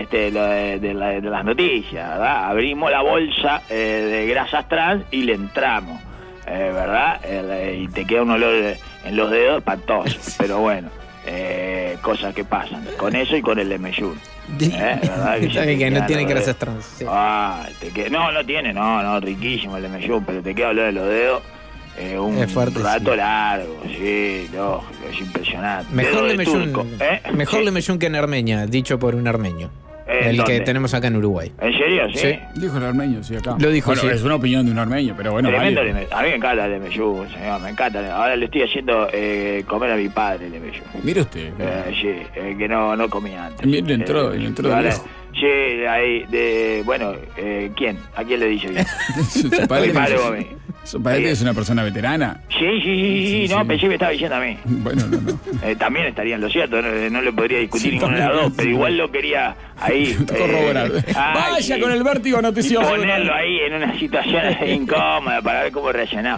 de las noticias, ¿verdad? Abrimos la bolsa de grasas trans y le entramos, ¿verdad? Y te queda un olor en los dedos espantoso, pero bueno, cosas que pasan con eso y con el Lemeyun. ¿Verdad?
Que no tiene grasas trans. Sí.
No tiene, riquísimo el Lemeyun, pero te queda olor en los dedos. Un
fuerte,
rato largo, sí, lógico, es impresionante.
Mejor Lemeyun que en Armenia, dicho por un armenio. El
¿dónde?
que tenemos acá en Uruguay.
¿En serio? Sí.
Dijo el armenio, sí, acá.
Lo dijo, sí.
Es una opinión de un armenio, pero bueno,
Tremendo
vale.
A mí me encanta el Lemeyun, señor, me encanta. Ahora le estoy haciendo comer a mi padre el Lemeyun.
Mire usted.
Sí, que no comía antes.
Le entró de viejo.
Sí, ahí, ¿quién? ¿A quién le dice bien?
Su padre,
mi padre o a mí.
¿Su padre es una persona veterana?
Sí, pensé que me estaba diciendo a mí.
Bueno, no.
También estaría en lo cierto, no le podría discutir ninguna de las dos, pero igual lo quería ahí.
Corroborar. Vaya con el vértigo noticioso.
Ponerlo ahí en una situación incómoda para ver cómo reaccionaba.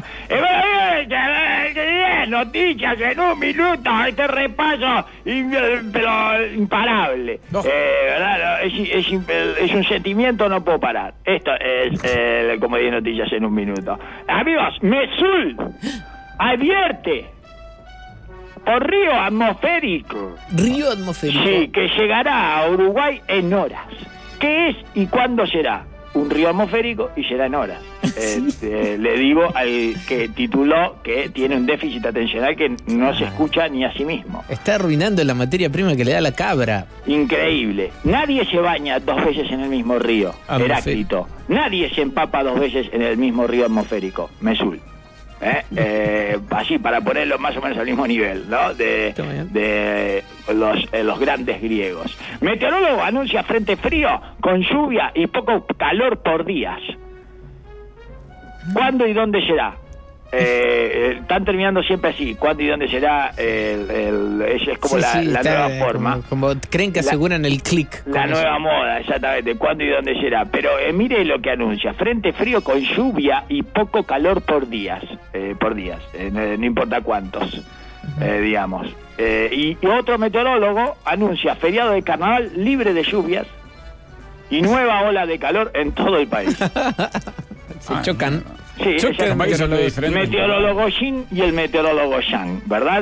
Noticias en un minuto, este repaso, pero imparable. No. ¿Verdad? Es un sentimiento, no puedo parar. Esto es como 10 noticias en un minuto. Amigos, Mesul advierte por río atmosférico.
¿Río atmosférico?
Sí, que llegará a Uruguay en horas. ¿Qué es y cuándo será? Un río atmosférico y será en horas. Le digo al que tituló que tiene un déficit atencional que no se escucha ni a sí mismo.
Está arruinando la materia prima que le da la cabra.
Increíble. Nadie se baña 2 veces en el mismo río, Heráclito. Nadie se empapa 2 veces en el mismo río atmosférico, Mesul. Así, para ponerlo más o menos al mismo nivel, ¿no? De los grandes griegos. Meteorólogo anuncia frente frío con lluvia y poco calor por días. ¿Cuándo y dónde será? Están terminando siempre así. ¿Cuándo y dónde será? Es como la nueva forma.
Como creen que aseguran el clic.
La nueva moda, exactamente. ¿Cuándo y dónde será? Pero mire lo que anuncia. Frente frío con lluvia y poco calor por días. No importa cuántos, digamos. Y otro meteorólogo anuncia feriado de carnaval libre de lluvias y nueva ola de calor en todo el país.
Se chocan.
Sí,
el
meteorólogo Yin y el meteorólogo Yang, ¿verdad?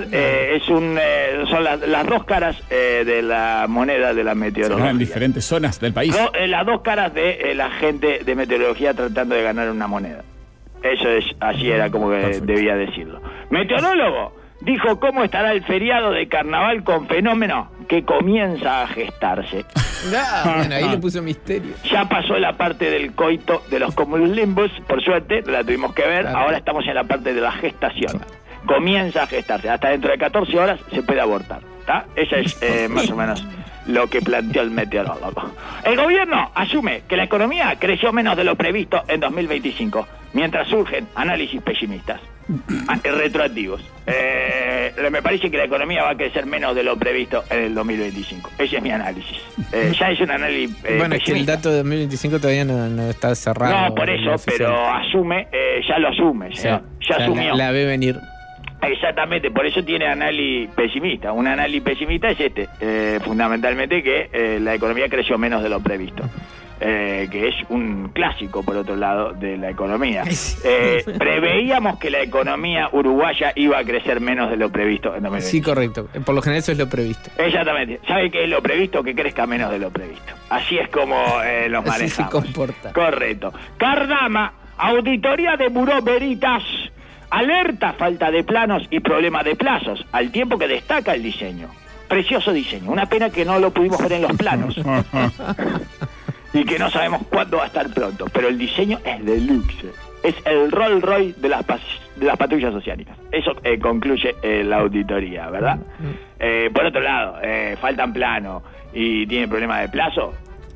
Son las dos caras de la moneda de la meteorología.
En diferentes zonas del país.
Las dos caras de la gente de meteorología tratando de ganar una moneda. Eso es, así era como que debía decirlo. Meteorólogo dijo cómo estará el feriado de carnaval con fenómeno que comienza a gestarse.
Bueno, ahí le puso misterio.
Ya pasó la parte del coito de los cumulonimbus, por suerte, la tuvimos que ver. Ahora estamos en la parte de la gestación. Comienza a gestarse. Hasta dentro de 14 horas se puede abortar. ¿Está? Esa es más o menos lo que planteó el meteorólogo. El gobierno asume que la economía creció menos de lo previsto en 2025, mientras surgen análisis pesimistas. Retroactivos. Me parece que la economía va a crecer menos de lo previsto en el 2025. Ese es mi análisis. Ya es un análisis
bueno, es que el dato de 2025 todavía no está cerrado.
No, por eso, pero asume, ya lo asume, señor. Ya asumió.
La ve venir.
Exactamente, por eso tiene análisis pesimista. Un análisis pesimista es fundamentalmente que la economía creció menos de lo previsto. Que es un clásico, por otro lado, de la economía. Preveíamos que la economía uruguaya iba a crecer menos de lo previsto en 2020.
Sí, correcto. Por lo general eso es lo previsto.
Exactamente. ¿Sabe qué es lo previsto? Que crezca menos de lo previsto. Así es como los manejamos.
Así se comporta.
Correcto. Cardama, auditoría de Buró Veritas, alerta falta de planos y problema de plazos, al tiempo que destaca el diseño. Precioso diseño. Una pena que no lo pudimos ver en los planos. Y que no sabemos cuándo va a estar pronto, pero el diseño es deluxe. Es el Rolls Royce de las patrullas oceánicas. Eso concluye la auditoría, ¿verdad? Por otro lado, faltan planos y tiene problemas de plazo.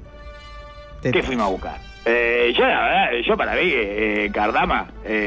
¿Qué fuimos a buscar? Yo la verdad, para mí, Cardama,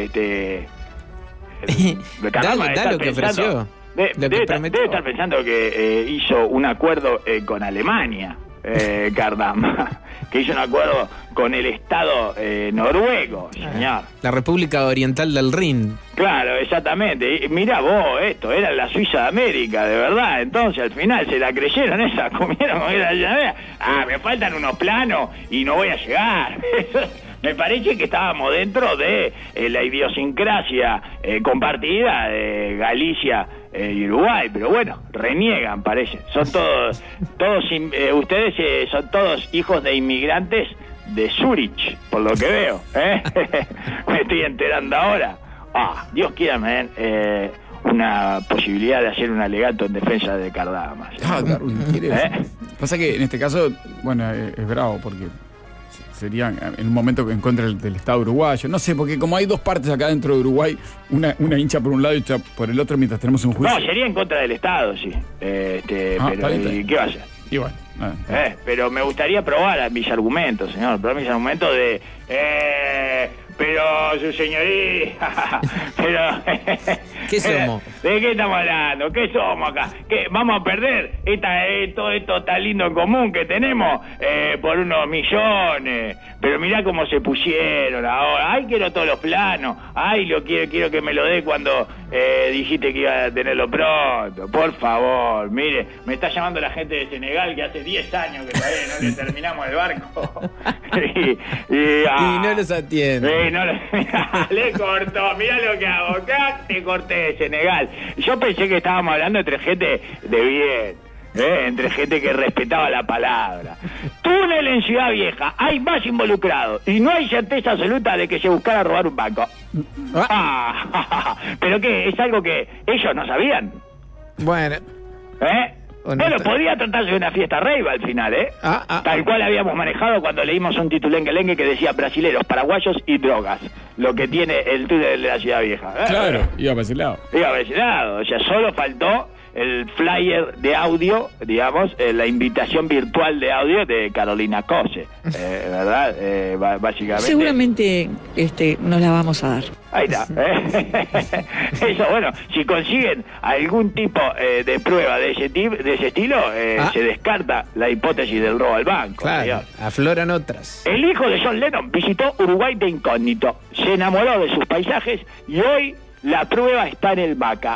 Cardama
da lo que ofreció.
Debe estar pensando que hizo un acuerdo con Alemania. Cardama, que hizo un acuerdo con el Estado noruego, señor.
La República Oriental del Rin.
Claro, exactamente. Mirá vos, esto era la Suiza de América, de verdad. Entonces al final se la creyeron esa, comieron con esa llanera. Me faltan unos planos y no voy a llegar. Me parece que estábamos dentro de la idiosincrasia compartida de Galicia y Uruguay, pero bueno, reniegan, parece. Son todos ustedes son todos hijos de inmigrantes de Zurich, por lo que veo. Me estoy enterando ahora. Dios quiera me den una posibilidad de hacer un alegato en defensa de Cardama.
Darwin, pasa que en este caso, bueno, es bravo porque sería en un momento en contra del Estado uruguayo. No sé, porque como hay dos partes acá dentro de Uruguay, una hincha por un lado y otra por el otro mientras tenemos un juicio.
No, sería en contra del Estado, sí. Pero ¿y qué va a hacer?
Y bueno.
Pero me gustaría probar mis argumentos, señor. Probar mis argumentos de... pero su señorita... pero...
¿Qué somos?
¿De qué estamos hablando? ¿Qué somos acá? ¿Qué, vamos a perder todo esto tan lindo en común que tenemos por unos millones? Pero mirá cómo se pusieron ahora. Ay, quiero todos los planos. Ay, quiero que me lo dé cuando dijiste que iba a tenerlo pronto. Por favor, mire, me está llamando la gente de Senegal que hace 10 años que todavía no le terminamos el barco.
y no los atiende.
Le cortó, mirá lo que hago. Acá te corté de Senegal. Yo pensé que estábamos hablando entre gente de bien. Entre gente que respetaba la palabra. Túnel en Ciudad Vieja, hay más involucrados y no hay certeza absoluta de que se buscara robar un banco. ¿Pero qué? ¿Es algo que ellos no sabían?
Bueno.
Bueno, podía tratarse de una fiesta rave al final, tal cual habíamos manejado cuando leímos un titulengue que decía brasileros, paraguayos y drogas, lo que tiene el túnel de la Ciudad Vieja.
Claro, iba para ese lado.
O sea, solo faltó el flyer de audio, digamos, la invitación virtual de audio de Carolina Cose, ¿verdad? Básicamente.
Seguramente nos la vamos a dar.
Ahí está. Eso, bueno, si consiguen algún tipo de prueba de ese estilo, se descarta la hipótesis del robo al banco.
Claro,
señor.
afloran otras.
El hijo de John Lennon visitó Uruguay de incógnito, se enamoró de sus paisajes y hoy la prueba está en el MACA.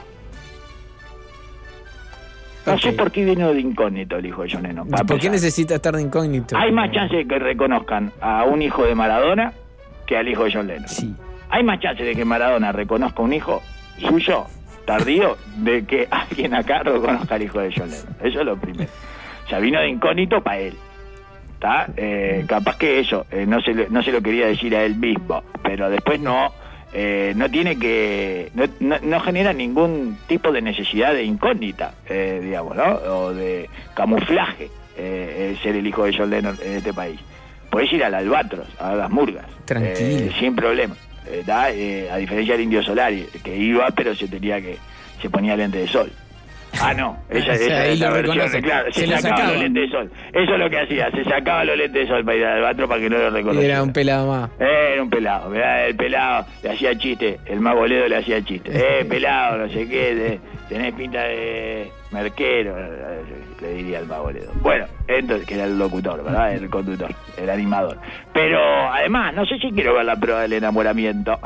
No sé por qué vino de incógnito el hijo de John Lennon.
¿Por qué necesita estar de incógnito?
Hay más chance de que reconozcan a un hijo de Maradona que al hijo de John Lennon.
Sí.
Hay más chance de que Maradona reconozca un hijo suyo, tardío, de que alguien acá reconozca al hijo de John Lennon. Eso es lo primero. O sea, vino de incógnito para él. ¿Está? Capaz que eso, no se lo quería decir a él mismo, pero después no tiene que... No genera ningún tipo de necesidad de incógnita, digamos, ¿no? O de camuflaje, ser el hijo de John Lennon en este país. Podés ir al Albatros, a las Murgas.
Tranquilo.
Sin problema. A diferencia del Indio Solari, que iba, pero se ponía lente de sol. Ah, no, esa es la versión, claro, se sacaba los lentes de sol. Eso es lo que hacía, se sacaba los lentes de sol para ir al Albatros para que no lo reconociera.
Era un pelado más.
Era un pelado, ¿verdad? El pelado le hacía chiste, el Mago Ledo le hacía chiste. Pelado, no sé qué, tenés pinta de merquero, le diría el Mago Ledo. Bueno, entonces, que era el locutor, ¿verdad? El conductor, el animador. Pero, además, no sé si quiero ver la prueba del enamoramiento.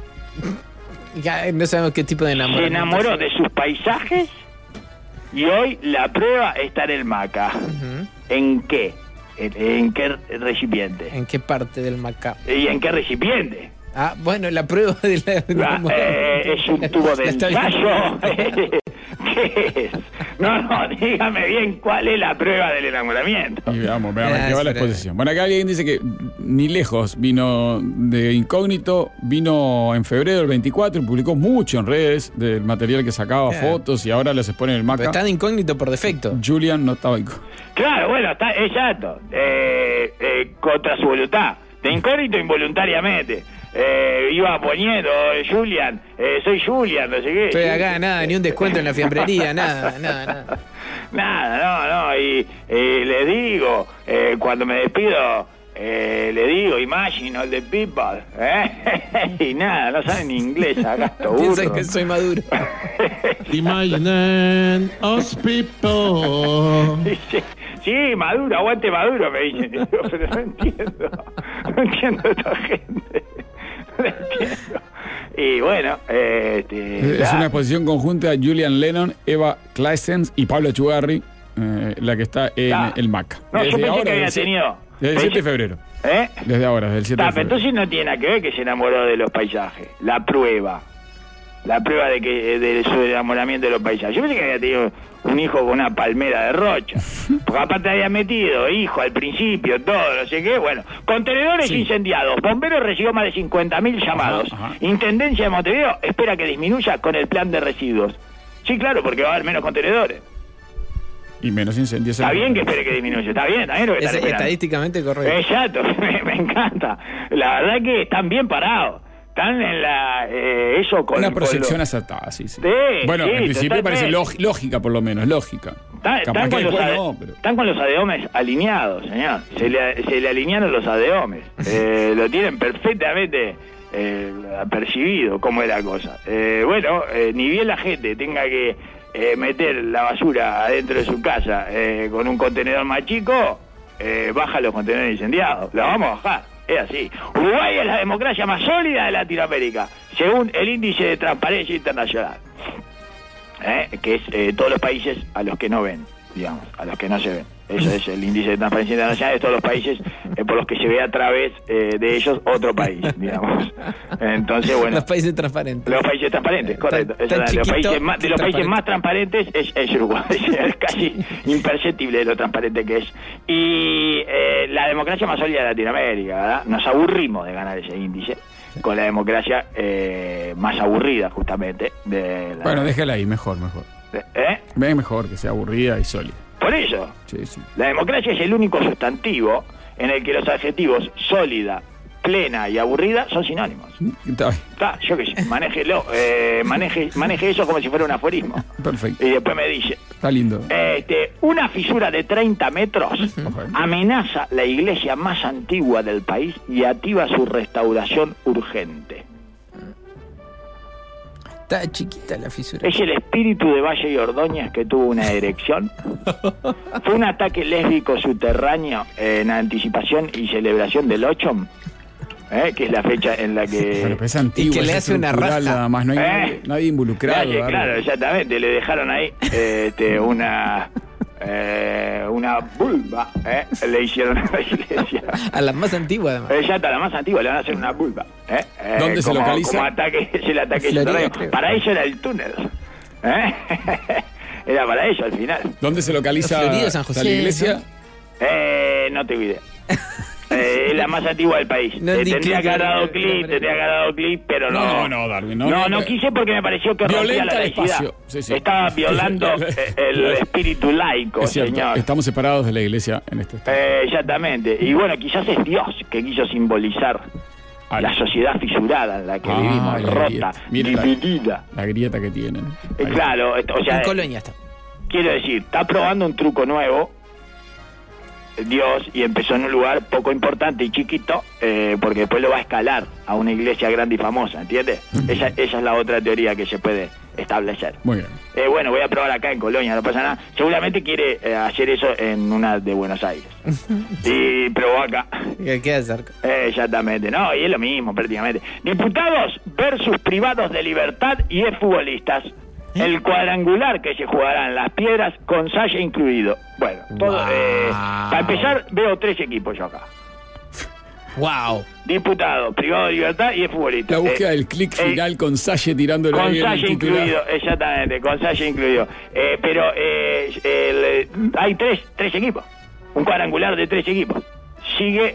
Ya, no sabemos qué tipo de enamoramiento.
Se enamoró de sus paisajes y hoy la prueba está en el MACA.
Uh-huh.
¿En qué? ¿En qué recipiente?
¿En qué parte del MACA?
¿Y en qué recipiente?
Ah, bueno, la prueba de
es un tubo de ensayo. ¿Qué es? No, dígame bien cuál es la prueba del enamoramiento.
Y veamos qué va la exposición. Bueno, acá alguien dice que ni lejos vino de incógnito, vino en febrero del 24 y publicó mucho en redes del material que sacaba, fotos, y ahora las expone en el MACA.
Pero está de incógnito por defecto.
Julian no estaba incógnito.
Claro, bueno, está exacto. Contra su voluntad. De incógnito involuntariamente. Iba poniendo, Julian, soy Julian, no sé qué.
Estoy acá, nada, ni un descuento en la fiambrería, nada.
Nada, y le digo, cuando me despido, le digo, imagine all the people, y nada, no saben ni inglés acá,
piensan que soy Maduro.
Imagine us people.
Sí, Maduro, aguante Maduro, me dicen. Digo, pero no entiendo a esta gente. No entiendo. Y bueno,
es una exposición conjunta de Julian Lennon, Eva Claessens y Pablo Echugarri, la que está en el MACA.
No, yo pensé que había tenido.
Desde el 7 de febrero. Desde ahora, desde el 7 de febrero.
Entonces no tiene nada que ver que se enamoró de los paisajes. La prueba de su enamoramiento de los paisajes. Yo pensé que había tenido un hijo con una palmera de rocha, porque aparte había metido hijo al principio, todo, no sé qué. Bueno, contenedores incendiados, bomberos recibió más de 50.000 llamados. Ajá. Intendencia de Montevideo espera que disminuya con el plan de residuos. Sí, claro, porque va a haber menos contenedores
y menos incendios.
Está bien que espere que disminuya, está bien lo que están esperando.
Estadísticamente correcto.
Exacto, me encanta. La verdad que están bien parados. Están en eso con
una proyección acertada, sí. Bueno, en principio
totalmente.
Parece lógica, por lo menos, lógica.
Están con los adeomes alineados, señor. Se le alinearon los adeomes. Lo tienen perfectamente percibido cómo es la cosa. Ni bien la gente tenga que meter la basura adentro de su casa con un contenedor más chico, baja los contenedores incendiados. Los vamos a bajar. Es así. Uruguay es la democracia más sólida de Latinoamérica, según el índice de transparencia internacional, que es todos los países a los que no ven, digamos, a los que no se ven. Eso es el índice de transparencia internacional de todos los países por los que se ve a través de ellos otro país, digamos. Entonces, bueno.
Los países transparentes.
Los países transparentes, correcto. De los países más transparentes es Uruguay. Es casi imperceptible de lo transparente que es. Y la democracia más sólida de Latinoamérica, ¿verdad? Nos aburrimos de ganar ese índice con la democracia más aburrida, justamente.
Bueno, déjala ahí, mejor. Ve mejor que sea aburrida y sólida.
Por eso, la democracia es el único sustantivo en el que los adjetivos sólida, plena y aburrida son sinónimos. Yo qué sé, manéjelo, maneje eso como si fuera un aforismo.
Perfecto.
Y después me dice.
Está lindo.
Una fisura de 30 metros amenaza la iglesia más antigua del país y activa su restauración urgente.
Está chiquita la fisura.
¿Es el espíritu de Valle y Ordóñez que tuvo una erección? ¿Fue un ataque lésbico subterráneo en anticipación y celebración del 8? Que es la fecha en la que...
Bueno, pues es antigua,
y que le hace una raja.
Nada más, no hay nadie involucrado.
Claro, exactamente. Le dejaron ahí una vulva, le hicieron a la iglesia.
A la más antigua, además.
Exacto, a la más antigua le van a hacer una vulva.
¿Dónde se localiza?
Como ataque, es el ataque subterráneo. Para eso era el túnel. Era para eso al final.
¿Dónde se localiza
Florida, San José,
la iglesia?
No tengo idea. Es la más antigua del país. Tendría que haber dado clip, pero no.
No, Darwin.
No quise porque me pareció que rompía la laicidad.
Sí.
Estaba violando el espíritu laico,
es cierto,
señor.
Estamos separados de la iglesia en este estado.
Exactamente. Y bueno, quizás es Dios que quiso simbolizar la sociedad fisurada en la que vivimos, rota, dividida.
La grieta que tienen.
Claro, o sea,
en Colonia está.
Quiero decir, está probando un truco nuevo Dios, y empezó en un lugar poco importante y chiquito, porque después lo va a escalar a una iglesia grande y famosa, ¿entiendes? Esa es la otra teoría que se puede establecer.
Muy bien.
Bueno, voy a probar acá en Colonia, no pasa nada. Seguramente quiere hacer eso en una de Buenos Aires. Y probó acá.
Que queda cerca.
Exactamente, no, y es lo mismo prácticamente. Diputados versus privados de libertad y exfutbolistas. El cuadrangular que se jugará en Las Piedras con Salle incluido. Bueno, todo, para empezar veo 3 equipos yo acá.
Wow.
Diputado, privado de libertad y futbolista.
La búsqueda del clic final con Salle tirándole
con
a alguien
Salle incluido, exactamente, con Salle incluido. Pero hay tres equipos. Un cuadrangular de 3 equipos. Sigue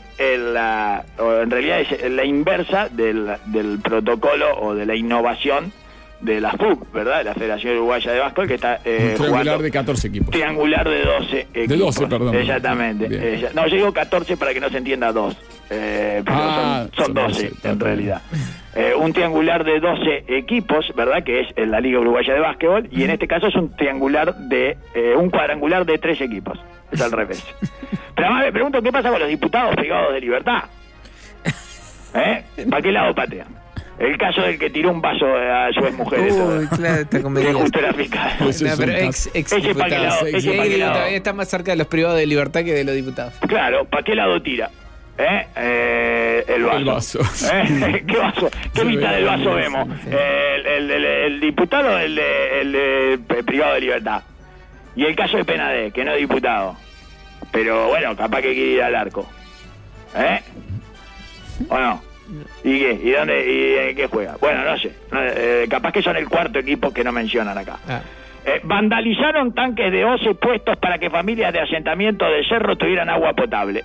en realidad es la inversa del protocolo o de la innovación de la FUB, ¿verdad? De la Federación Uruguaya de Básquetbol, que está
un triangular de 14 equipos.
Triangular de 12 equipos.
De 12, perdón.
Exactamente. No, yo digo 14 para que no se entienda 2. Pero son 12 en realidad. Un triangular de 12 equipos, ¿verdad? Que es la Liga Uruguaya de Básquetbol, y en este caso es un triangular un cuadrangular de 3 equipos. Es al revés. Pero además me pregunto qué pasa con los diputados privados de libertad. ¿Para qué lado patean? El caso del que tiró un vaso a su exmujer.
Claro, está convenido.
Justo era fiscal.
Pero ex diputado. Está más cerca de los privados de libertad que de los diputados.
Claro, ¿para qué lado tira? El vaso. ¿Qué vaso? ¿Qué mitad del vaso vemos? ¿El diputado o el privado de libertad? Y el caso de Penadé, que no es diputado. Pero bueno, capaz que quiere ir al arco. ¿O no? ¿Y qué? ¿Y dónde? ¿Y qué juega? Bueno, no sé. Capaz que son el 4º equipo que no mencionan acá. Vandalizaron tanques de OCE puestos para que familias de asentamiento de Cerro tuvieran agua potable.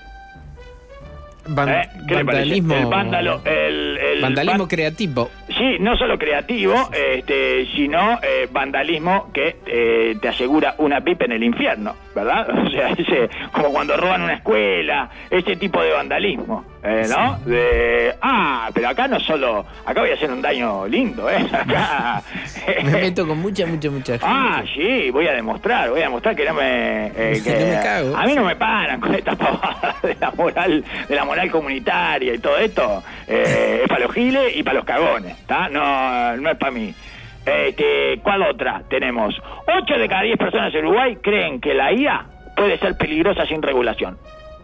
¿Qué
vandalismo,
le parece?
Vandalismo creativo.
Sí, no solo creativo, sino vandalismo que te asegura una pipa en el infierno, ¿verdad? O sea, como cuando roban una escuela, ese tipo de vandalismo, ¿no? Pero acá no solo, acá voy a hacer un daño lindo, Acá
me meto con mucha gente.
Sí, voy a demostrar que no me
no me cago.
A mí no me paran con esta pavada de la moral comunitaria y todo esto. Es para los giles y para los cagones, ¿está? No es para mí. ¿Cuál otra tenemos? 8 de cada 10 personas en Uruguay creen que la IA puede ser peligrosa sin regulación.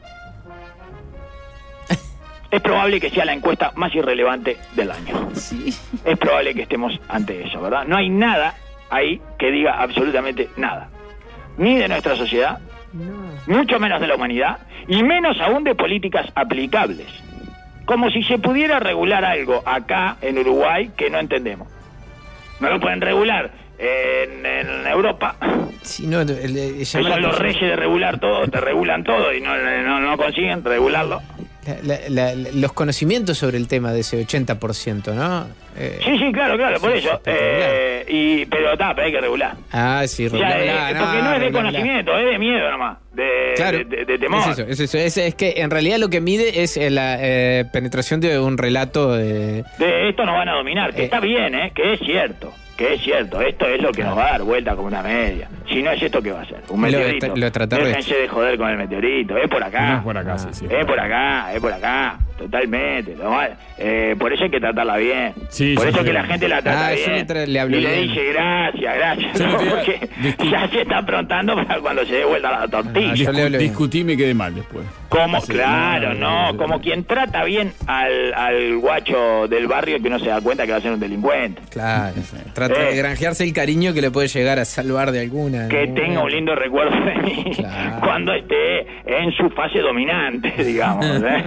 Es probable que sea la encuesta más irrelevante del año.
Sí.
Es probable que estemos ante eso, ¿verdad? No hay nada ahí que diga absolutamente nada. Ni de nuestra sociedad, mucho menos de la humanidad, y menos aún de políticas aplicables. Como si se pudiera regular algo acá en Uruguay que no entendemos. No lo pueden regular en Europa.
Sí, no,
son los reyes de regular todo, te regulan todo y no consiguen regularlo.
los conocimientos sobre el tema de ese 80%, ¿no?
Sí, claro, por eso. Pero hay que regular.
Sí,
regular. Porque no es de conocimiento, es de miedo nomás. De temor.
Es eso. Es que en realidad lo que mide es la penetración de un relato de
esto nos van a dominar, que está bien, que es cierto. Esto es lo que nos va a dar vuelta como una media. Si no es esto, ¿qué va a ser? Un meteorito. Déjense de joder con el meteorito. Es por acá.
No es por acá, sí.
Es por acá. Totalmente. Por eso hay que tratarla bien. Por eso que la gente la trata bien.
Le
y le dice gracias. Porque ya se está aprontando para cuando se dé vuelta la tortilla.
Discutí y me quedé mal después.
Como quien trata bien al guacho del barrio que no se da cuenta que va a ser un delincuente.
Claro. Trata de granjearse el cariño que le puede llegar a salvar de alguna.
Que tenga un lindo recuerdo de mí cuando esté en su fase dominante, digamos.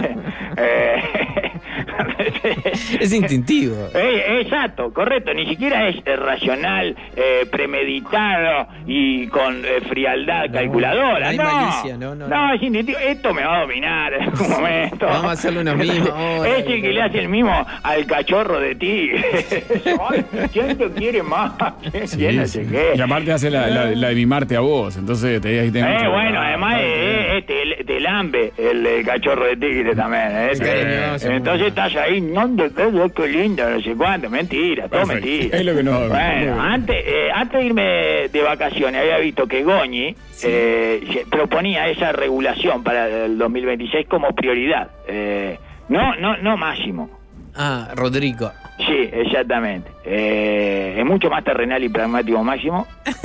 Es instintivo.
Exacto, correcto. Ni siquiera es racional, premeditado y con frialdad calculadora.
No hay malicia, no.
Es instintivo. Esto me va a dominar en algún momento.
Vamos a hacerle unos mimos.
Que le hace el mimo al cachorro de tigre. ¿Quién te quiere más? ¿Quién no sé qué?
Y aparte hace la de mimarte a vos. Entonces
además te lambe el cachorro de tigre también. Entonces estás ahí, qué lindo, no sé cuánto. Mentira, todo mentira.
Es lo que no.
Bueno, antes de irme de vacaciones había visto que Goñi proponía esa regulación para el 2026 como prioridad. No máximo.
Rodrigo.
Sí, exactamente. Es mucho más terrenal y pragmático Máximo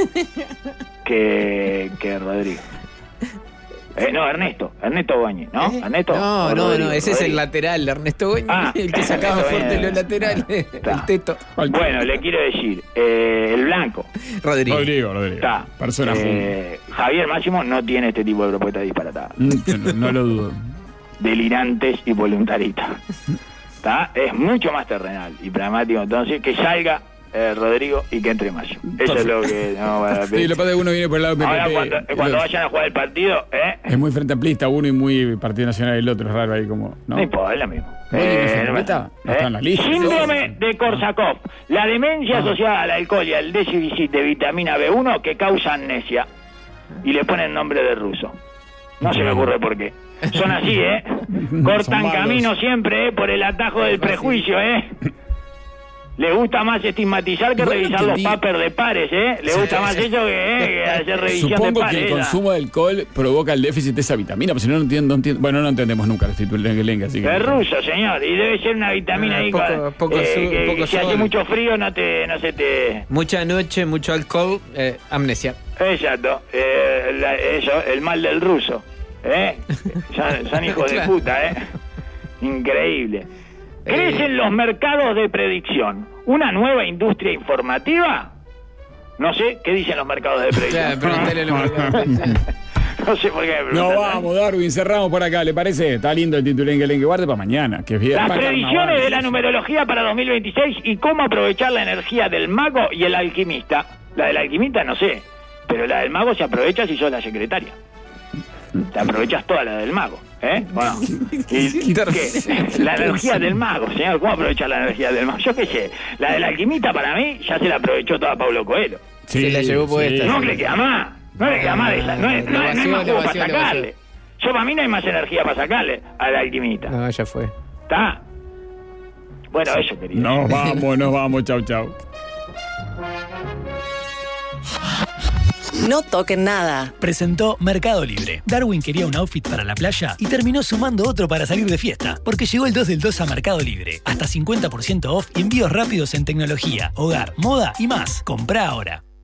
que Rodrigo. Ernesto Goñi, ¿no?
No, ese es el lateral, Ernesto Goñi, el que sacaba fuerte los laterales, el teto.
Bueno, le quiero decir, el blanco.
Rodrigo.
Persona
Javier Máximo no tiene este tipo de propuestas disparatadas.
No lo dudo.
Delirantes y voluntaristas. Es mucho más terrenal y pragmático, entonces que salga Rodrigo y que entre Máximo. Eso es lo que no va a pedir.
Sí, lo que pasa es que uno viene por el lado del
PPP. Ahora cuando vayan a jugar el partido,
es muy frente amplista uno y muy Partido Nacional el otro, es raro ahí como.
No importa, es lo mismo.
¿No está en la lista?
Síndrome de Korsakoff, la demencia asociada al alcohol y al déficit de vitamina B1 que causa amnesia. Y le ponen nombre de ruso. No se me ocurre por qué. Son así, cortan camino siempre, por el atajo del prejuicio, Le gusta más estigmatizar que revisar los papers de pares, Le gusta más eso que hacer revisión de pares.
Supongo que el consumo de alcohol provoca el déficit de esa vitamina, porque si no entiendo. Bueno, no entendemos nunca el título de así que.
Es ruso, señor, y debe ser una vitamina ahí que si hace mucho frío no se te.
Mucha noche, mucho alcohol, amnesia.
Exacto, el mal del ruso. Son hijos de puta, Increíble. ¿Crecen los mercados de predicción? ¿Una nueva industria informativa? No sé, ¿qué dicen los mercados de predicción? No sé por qué me
No, vamos, Darwin, cerramos por acá, ¿le parece? Está lindo el título en guarde para mañana. Que es
Las predicciones de la numerología para 2026 y cómo aprovechar la energía del mago y el alquimista. La del alquimista no sé, pero la del mago se aprovecha si sos la secretaria. Te aprovechas toda la del mago, Bueno, la energía del mago, señor, ¿cómo aprovechar la energía del mago? Yo qué sé, la del alquimista para mí ya se la aprovechó toda Paulo Coelho.
Se la llevó puesta.
No le queda más, de esa, no hay más juego para sacarle. Para mí no hay más energía para sacarle al alquimista.
No, ya fue.
¿Está? Bueno, eso quería.
Nos vamos, chau.
No toquen nada.
Presentó Mercado Libre. Darwin quería un outfit para la playa y terminó sumando otro para salir de fiesta. Porque llegó el 2 del 2 a Mercado Libre. Hasta 50% off y envíos rápidos en tecnología, hogar, moda y más. Comprá ahora.